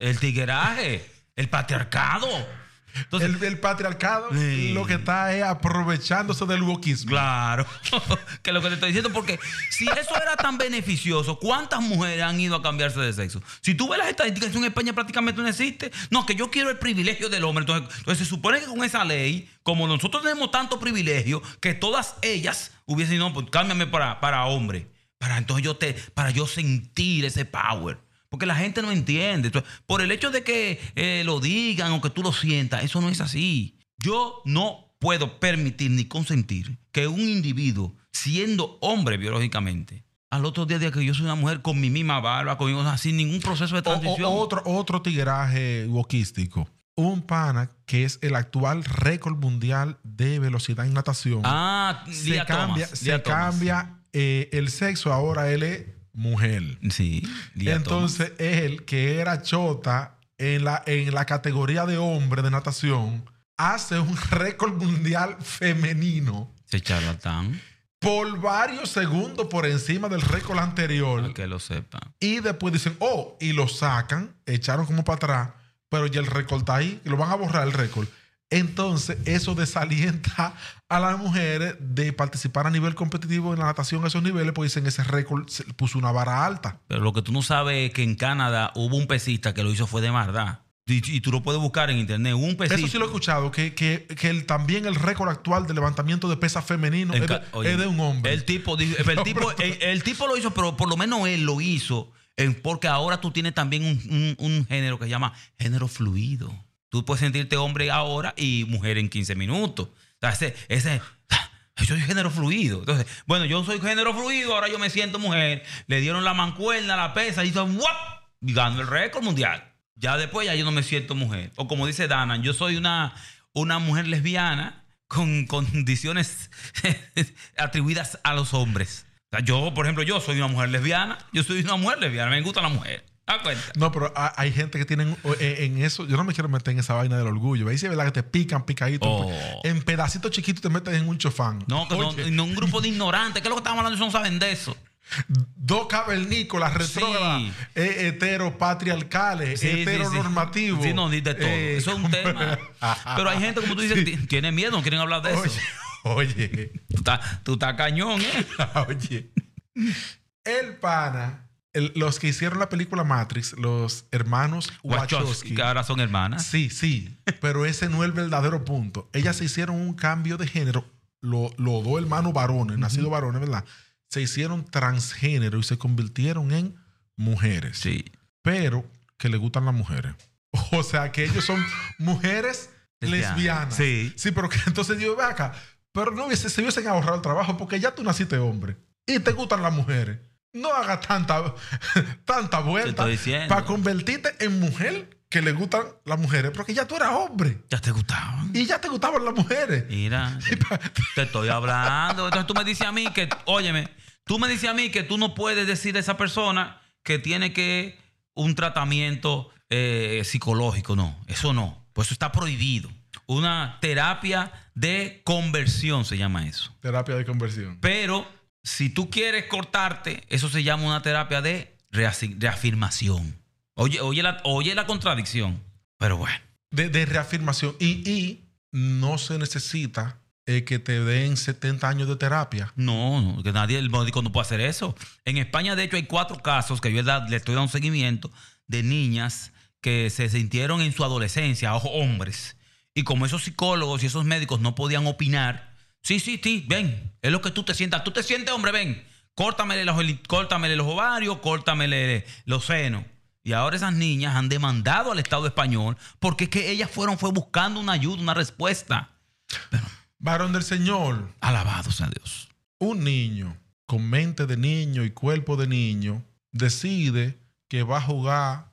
El tigueraje, el patriarcado. Entonces, el, el patriarcado sí. lo que está es aprovechándose del wokismo. Claro, que es lo que te estoy diciendo, porque si eso era tan beneficioso, ¿cuántas mujeres han ido a cambiarse de sexo? Si tú ves las estadísticas, eso en España prácticamente no existe. No, que yo quiero el privilegio del hombre. Entonces, entonces se supone que con esa ley, como nosotros tenemos tanto privilegio, que todas ellas hubiesen dicho, no, pues cámbiame para, para hombre. Para entonces yo te, para yo sentir ese power. Porque la gente no entiende. Entonces, por el hecho de que eh, lo digan o que tú lo sientas, eso no es así. Yo no puedo permitir ni consentir que un individuo, siendo hombre biológicamente, al otro día diga que yo soy una mujer con mi misma barba, con mi misma, sin ningún proceso de transición. O, o, otro, otro tigueraje wokístico. Un pana que es el actual récord mundial de velocidad en natación. Ah, se Lia cambia, Thomas, se Lia cambia eh, el sexo. Ahora él es mujer. Sí. Lia Entonces Thomas. él, que era chota en la, en la categoría de hombre de natación, hace un récord mundial femenino. Se charlatán. Por varios segundos por encima del récord anterior. Para que lo sepa. Y después dicen, oh, y lo sacan, echaron como para atrás, pero ya el récord está ahí, lo van a borrar el récord. Entonces, eso desalienta a las mujeres de participar a nivel competitivo en la natación a esos niveles, pues dicen, ese récord se puso una vara alta. Pero lo que tú no sabes es que en Canadá hubo un pesista que lo hizo fue de maldad. Y, y tú lo puedes buscar en internet. Un pesista. Eso sí lo he escuchado, que, que, que el, también el récord actual de levantamiento de pesas femenino es de, oye, es de un hombre. El tipo, el, tipo, el, el tipo lo hizo, pero por lo menos él lo hizo, porque ahora tú tienes también un, un, un género que se llama género fluido. Tú puedes sentirte hombre ahora y mujer en quince minutos. O sea, ese, ese, yo soy género fluido. Entonces, bueno, yo soy género fluido, ahora yo me siento mujer. Le dieron la mancuerna, la pesa y hizo ¡guap! Y ganó el récord mundial. Ya después ya yo no me siento mujer. O como dice Dana, yo soy una, una mujer lesbiana con condiciones atribuidas a los hombres. O sea, yo, por ejemplo, yo soy una mujer lesbiana. Yo soy una mujer lesbiana. Me gusta la mujer. ¿Da cuenta? No, pero hay gente que tienen en eso. Yo no me quiero meter en esa vaina del orgullo. Ahí sí es verdad que te pican picaditos. Oh. En pedacitos chiquitos te metes en un chofán. No, que no, no, un grupo de ignorantes. ¿Qué es lo que estamos hablando? No saben de eso. Dos cavernícolas, retrógradas, sí. eh, heteropatriarcales, sí, heteronormativos. Sí, sí. sí, no, de todo. Eh, eso es un tema. Pero hay gente, como tú dices, sí. tiene miedo, no quieren hablar de oye, eso. Oye. Tú estás, tú estás cañón, ¿eh? Oye. El pana, el, los que hicieron la película Matrix, los hermanos Wachowski, Wachowski. Que ahora son hermanas. Sí, sí. Pero ese no es el verdadero punto. Ellas se hicieron un cambio de género. Los lo dos hermanos varones, uh-huh. nacidos varones, ¿verdad? Se hicieron transgénero y se convirtieron en mujeres. Sí. Pero que le gustan las mujeres. O sea, que ellos son mujeres lesbianas. lesbianas. Sí. Sí, pero que entonces digo, ve acá, pero no hubiese, se hubiesen ahorrado el trabajo porque ya tú naciste hombre y te gustan las mujeres. No hagas tanta, tanta vuelta para convertirte en mujer que le gustan las mujeres, porque ya tú eras hombre. Ya te gustaban. Y ya te gustaban las mujeres. Mira, te estoy hablando. Entonces tú me dices a mí que, óyeme, tú me dices a mí que tú no puedes decir a esa persona que tiene que un tratamiento eh, psicológico. No, eso no. Pues eso está prohibido. Una terapia de conversión se llama eso. Terapia de conversión. Pero si tú quieres cortarte, eso se llama una terapia de reafirmación. Oye, oye, la, oye la contradicción. Pero bueno. De, de reafirmación. Y, y no se necesita eh, que te den setenta años de terapia. No, no, que nadie, el médico no puede hacer eso. En España, de hecho, hay cuatro casos que yo le estoy dando seguimiento de niñas que se sintieron en su adolescencia, hombres. Y como esos psicólogos y esos médicos no podían opinar, sí, sí, sí, ven, es lo que tú te sientas. Tú te sientes hombre, ven, córtamele los, córtamele los ovarios, córtamele los senos. Y ahora esas niñas han demandado al Estado español porque es que ellas fueron fue buscando una ayuda, una respuesta. Pero, varón del Señor. Alabado sea Dios. Un niño con mente de niño y cuerpo de niño decide que va a jugar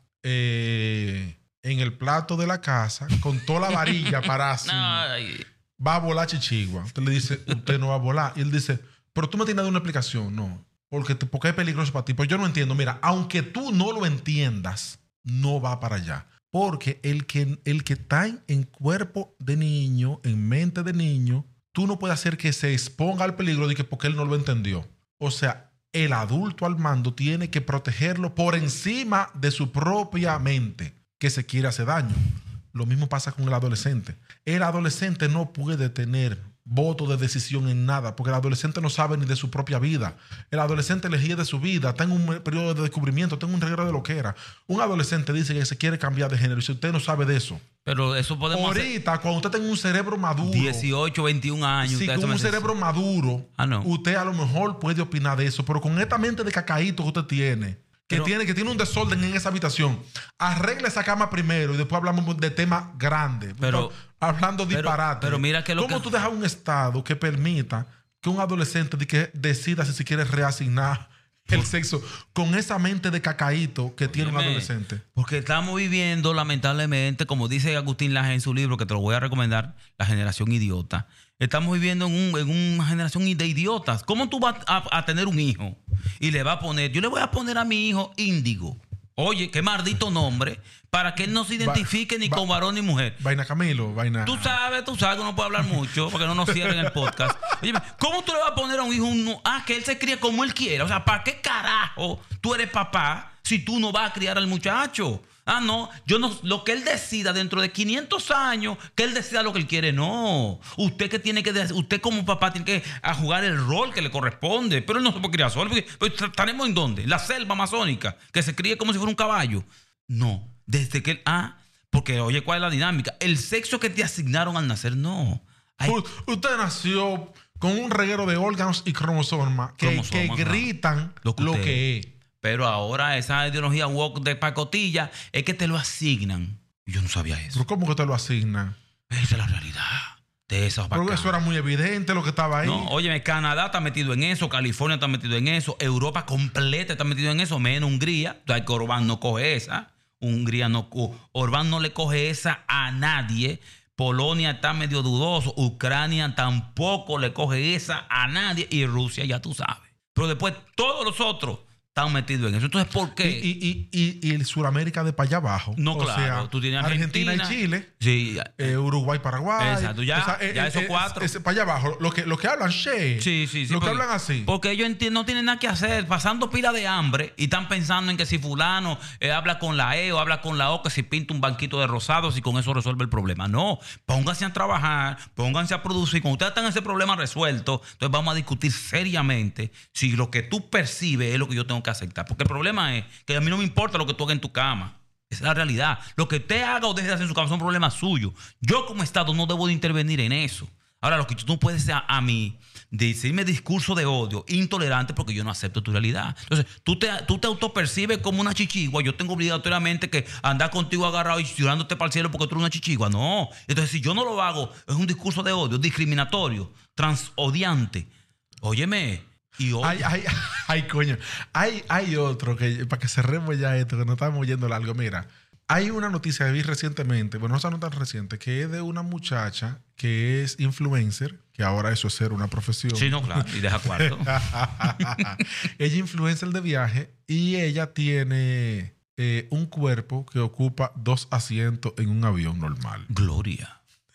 eh, en el plato de la casa con toda la varilla para así. Ay. Va a volar chichigua. Usted le dice, usted no va a volar. Y él dice, pero tú me tienes que dar una explicación. No. Porque, te, porque es peligroso para ti. Pues yo no entiendo. Mira, aunque tú no lo entiendas, no va para allá. Porque el que, el que está en, en cuerpo de niño, en mente de niño, tú no puedes hacer que se exponga al peligro de que porque él no lo entendió. O sea, el adulto al mando tiene que protegerlo por encima de su propia mente. que se quiere hacer daño. Lo mismo pasa con el adolescente. El adolescente no puede tener voto de decisión en nada, porque el adolescente no sabe ni de su propia vida. El adolescente elegía de su vida, está en un periodo de descubrimiento, está en un reguero de lo que era. Un adolescente dice que se quiere cambiar de género y si usted no sabe de eso. Pero eso podemos ahorita, hacer... cuando usted tenga un cerebro maduro, dieciocho, veintiún años. Sí, con un cerebro eso. maduro, ah, no. usted a lo mejor puede opinar de eso, pero con esta mente de cacaíto que usted tiene, que, pero, tiene, que tiene un desorden en esa habitación, arregle esa cama primero y después hablamos de temas grandes. Pero, hablando pero, disparate. Pero mira que lo ¿Cómo que... tú dejas un estado que permita que un adolescente de que decida si se quiere reasignar el sexo con esa mente de cacaíto que tiene Dime, un adolescente? Porque estamos viviendo, lamentablemente, como dice Agustín Laje en su libro, que te lo voy a recomendar, La generación idiota. Estamos viviendo en, un, en una generación de idiotas. ¿Cómo tú vas a, a tener un hijo y le vas a poner, yo le voy a poner a mi hijo Índigo? Oye, qué maldito nombre, para que él no se identifique va, ni va, con varón ni mujer. Vaina Camilo, vaina. Tú sabes, tú sabes que uno puede hablar mucho, porque no nos cierren el podcast. Oye, ¿cómo tú le vas a poner a un hijo un, ah, que él se críe como él quiera? O sea, ¿para qué carajo tú eres papá si tú no vas a criar al muchacho? Ah, no, yo no, lo que él decida dentro de quinientos años, que él decida lo que él quiere, no. Usted que tiene que, usted como papá tiene que a jugar el rol que le corresponde, pero él no se puede criar solo, porque pues, ¿estaremos en dónde? La selva amazónica, que se críe como si fuera un caballo. No, desde que él, ah, porque oye, ¿cuál es la dinámica? El sexo que te asignaron al nacer, no. Hay, usted nació con un reguero de órganos y cromosomas que, cromosomas, que gritan lo que, lo que es. Pero ahora esa ideología woke de pacotilla es que te lo asignan. Yo no sabía eso. ¿Pero cómo que te lo asignan? Esa es la realidad de esos bacanos. Pero eso era muy evidente lo que estaba ahí. No, óyeme, Canadá está metido en eso, California está metido en eso, Europa completa está metido en eso, menos Hungría. O sea, que Orbán no coge esa. Hungría no... Orbán no le coge esa a nadie. Polonia está medio dudoso. Ucrania tampoco le coge esa a nadie. Y Rusia, ya tú sabes. Pero después todos los otros están metidos en eso. Entonces, ¿por qué? Y, y, y, y el Sudamérica de para allá abajo. No, o claro. Sea, tú tienes Argentina, Argentina y Chile. Sí. Eh, Uruguay, Paraguay. Exacto. Ya, o sea, eh, ya eh, esos eh, cuatro. Es, es, para allá abajo. Lo que, lo que hablan, che. Sí, sí, sí. Lo porque, que hablan así. Porque ellos no tienen nada que hacer. Pasando pila de hambre y están pensando en que si fulano eh, habla con la E o habla con la O, que si pinta un banquito de rosados y con eso resuelve el problema. No. Pónganse a trabajar. Pónganse a producir. Cuando ustedes tengan ese problema resuelto, entonces vamos a discutir seriamente si lo que tú percibes es lo que yo tengo que aceptar. Porque el problema es que a mí no me importa lo que tú hagas en tu cama. Esa es la realidad. Lo que usted haga o deje de hacer en su cama son problemas suyos. Yo como Estado no debo de intervenir en eso. Ahora, lo que tú no puedes hacer a, a mí, decirme discurso de odio intolerante porque yo no acepto tu realidad. Entonces, tú te, tú te autopercibes como una chichigua. Yo tengo obligatoriamente que andar contigo agarrado y tirándote para el cielo porque tú eres una chichigua. No. Entonces, si yo no lo hago, es un discurso de odio, discriminatorio, transodiante. Óyeme. Y Ay, ay, ay, coño. Hay, hay otro que, para que cerremos ya esto, que no estamos yendo largo. Mira, hay una noticia que vi recientemente, bueno, no es tan reciente, que es de una muchacha que es influencer, que ahora eso es ser una profesión. Sí, no, claro, y deja cuarto. Ella es influencer de viaje y ella tiene eh, un cuerpo que ocupa dos asientos en un avión normal. Gloria.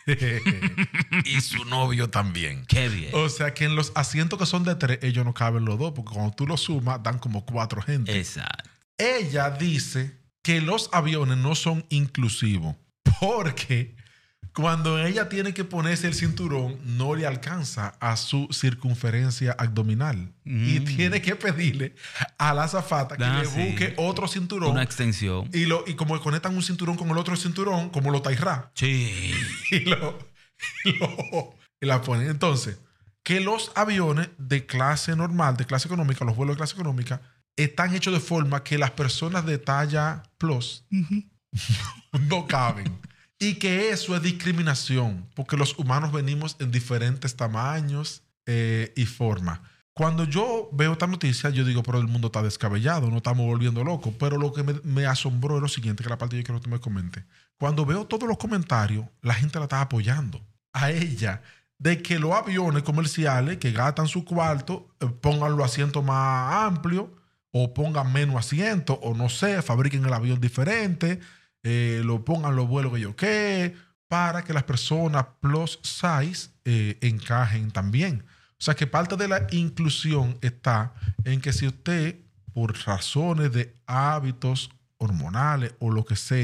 Y su novio también. Qué bien. O sea que en los asientos que son de tres, ellos no caben los dos, porque cuando tú los sumas, dan como cuatro gente. Exacto. Ella dice que los aviones no son inclusivos porque cuando ella tiene que ponerse el cinturón, no le alcanza a su circunferencia abdominal. Mm. Y tiene que pedirle a la azafata que ah, le busque sí. otro cinturón. Una extensión. Y, lo, y como conectan un cinturón con el otro cinturón, como lo tairra. Sí. Y, lo, y, lo, y la ponen. Entonces, que los aviones de clase normal, de clase económica, los vuelos de clase económica, están hechos de forma que las personas de talla plus uh-huh. no caben. Y que eso es discriminación, porque los humanos venimos en diferentes tamaños eh, y formas. Cuando yo veo esta noticia, yo digo, pero el mundo está descabellado, no estamos volviendo locos. Pero lo que me, me asombró es lo siguiente, que la parte yo quiero que me comente. Cuando veo todos los comentarios, la gente la está apoyando a ella, de que los aviones comerciales que gastan su cuarto, eh, pongan los asientos más amplios, o pongan menos asientos, o no sé, fabriquen el avión diferente, Eh, lo pongan los vuelos que yo que para que las personas plus size eh, encajen también. O sea que parte de la inclusión está en que si usted, por razones de hábitos hormonales o lo que sea,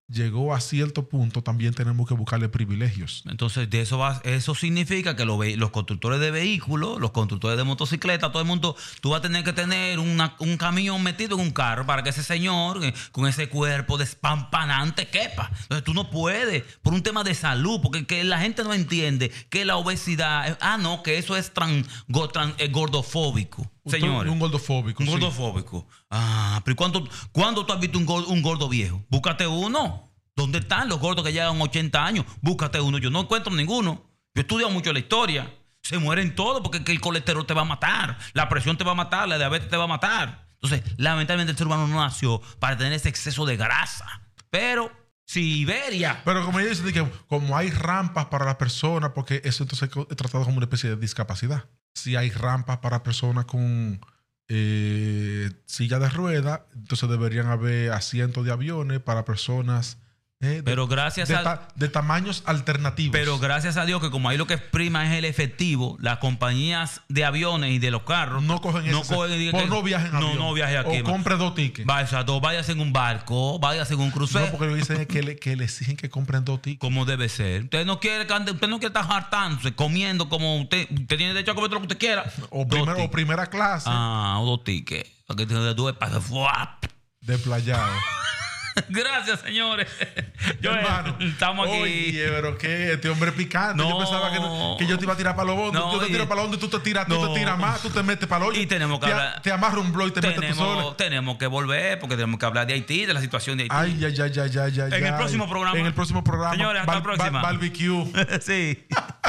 llegó a cierto punto, también tenemos que buscarle privilegios. Entonces, de eso va, eso significa que los, los constructores de vehículos, los constructores de motocicletas, todo el mundo, tú vas a tener que tener una, un camión metido en un carro para que ese señor, eh, con ese cuerpo despampanante, quepa. Entonces, tú no puedes, por un tema de salud, porque que la gente no entiende que la obesidad, ah, no, que eso es tran, go, tran, eh, gordofóbico. Señores. Un gordofóbico. Un sí. gordofóbico. Ah, pero ¿cuándo, ¿cuándo tú has visto un gordo, un gordo viejo? Búscate uno. ¿Dónde están los gordos que llegan a ochenta años? Búscate uno. Yo no encuentro ninguno. Yo he estudiado mucho la historia. Se mueren todos porque que el colesterol te va a matar. La presión te va a matar. La diabetes te va a matar. Entonces, lamentablemente el ser humano no nació para tener ese exceso de grasa. Pero... Siberia. Pero como ellos dicen, que como hay rampas para las personas, porque eso entonces es tratado como una especie de discapacidad. Si hay rampas para personas con eh, silla de ruedas, entonces deberían haber asientos de aviones para personas eh, de, pero gracias de, a, ta, de tamaños alternativos. Pero gracias a Dios que como ahí lo que prima es el efectivo, las compañías de aviones y de los carros no cogen no ese, cogen, por que, no viajen en no, avión. No viaje aquí. O compre dos tickets. Vaya, dos, váyase en un barco, váyase en un crucero. No, porque lo que dicen es que le, que le exigen que compren dos tickets. Como debe ser. Usted no quiere, usted no quiere estar hartándose, comiendo como usted. Usted tiene derecho a comer todo lo que usted quiera. O, primer, o primera clase. Ah, o dos tickets. Para que te dé para desplayado. Gracias, señores. Yo, hermano, estamos aquí. Oye, pero qué, este hombre picante. No, yo pensaba que, que yo te iba a tirar para los bondos. No, yo te y, tiro para los bondos y tú te tiras, no, tú te tiras más, tú te metes para los hoyos. Y tenemos que te, hablar. Te amarra un blog y te tenemos, metes tú solo. Tenemos que volver porque tenemos que hablar de Haití, de la situación de Haití. Ay, ay, ay, ay, ay, ay. En el próximo programa. En el próximo programa. Señores, hasta Bar, la próxima. Bar, barbecue. Sí.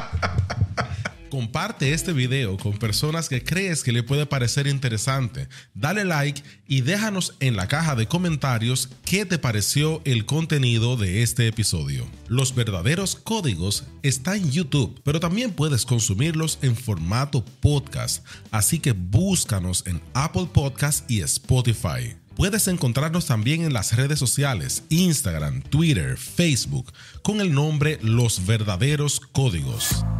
Comparte este video con personas que crees que le puede parecer interesante. Dale like y déjanos en la caja de comentarios qué te pareció el contenido de este episodio. Los verdaderos códigos están en YouTube, pero también puedes consumirlos en formato podcast. Así que búscanos en Apple Podcasts y Spotify. Puedes encontrarnos también en las redes sociales, Instagram, Twitter, Facebook, con el nombre Los Verdaderos Códigos.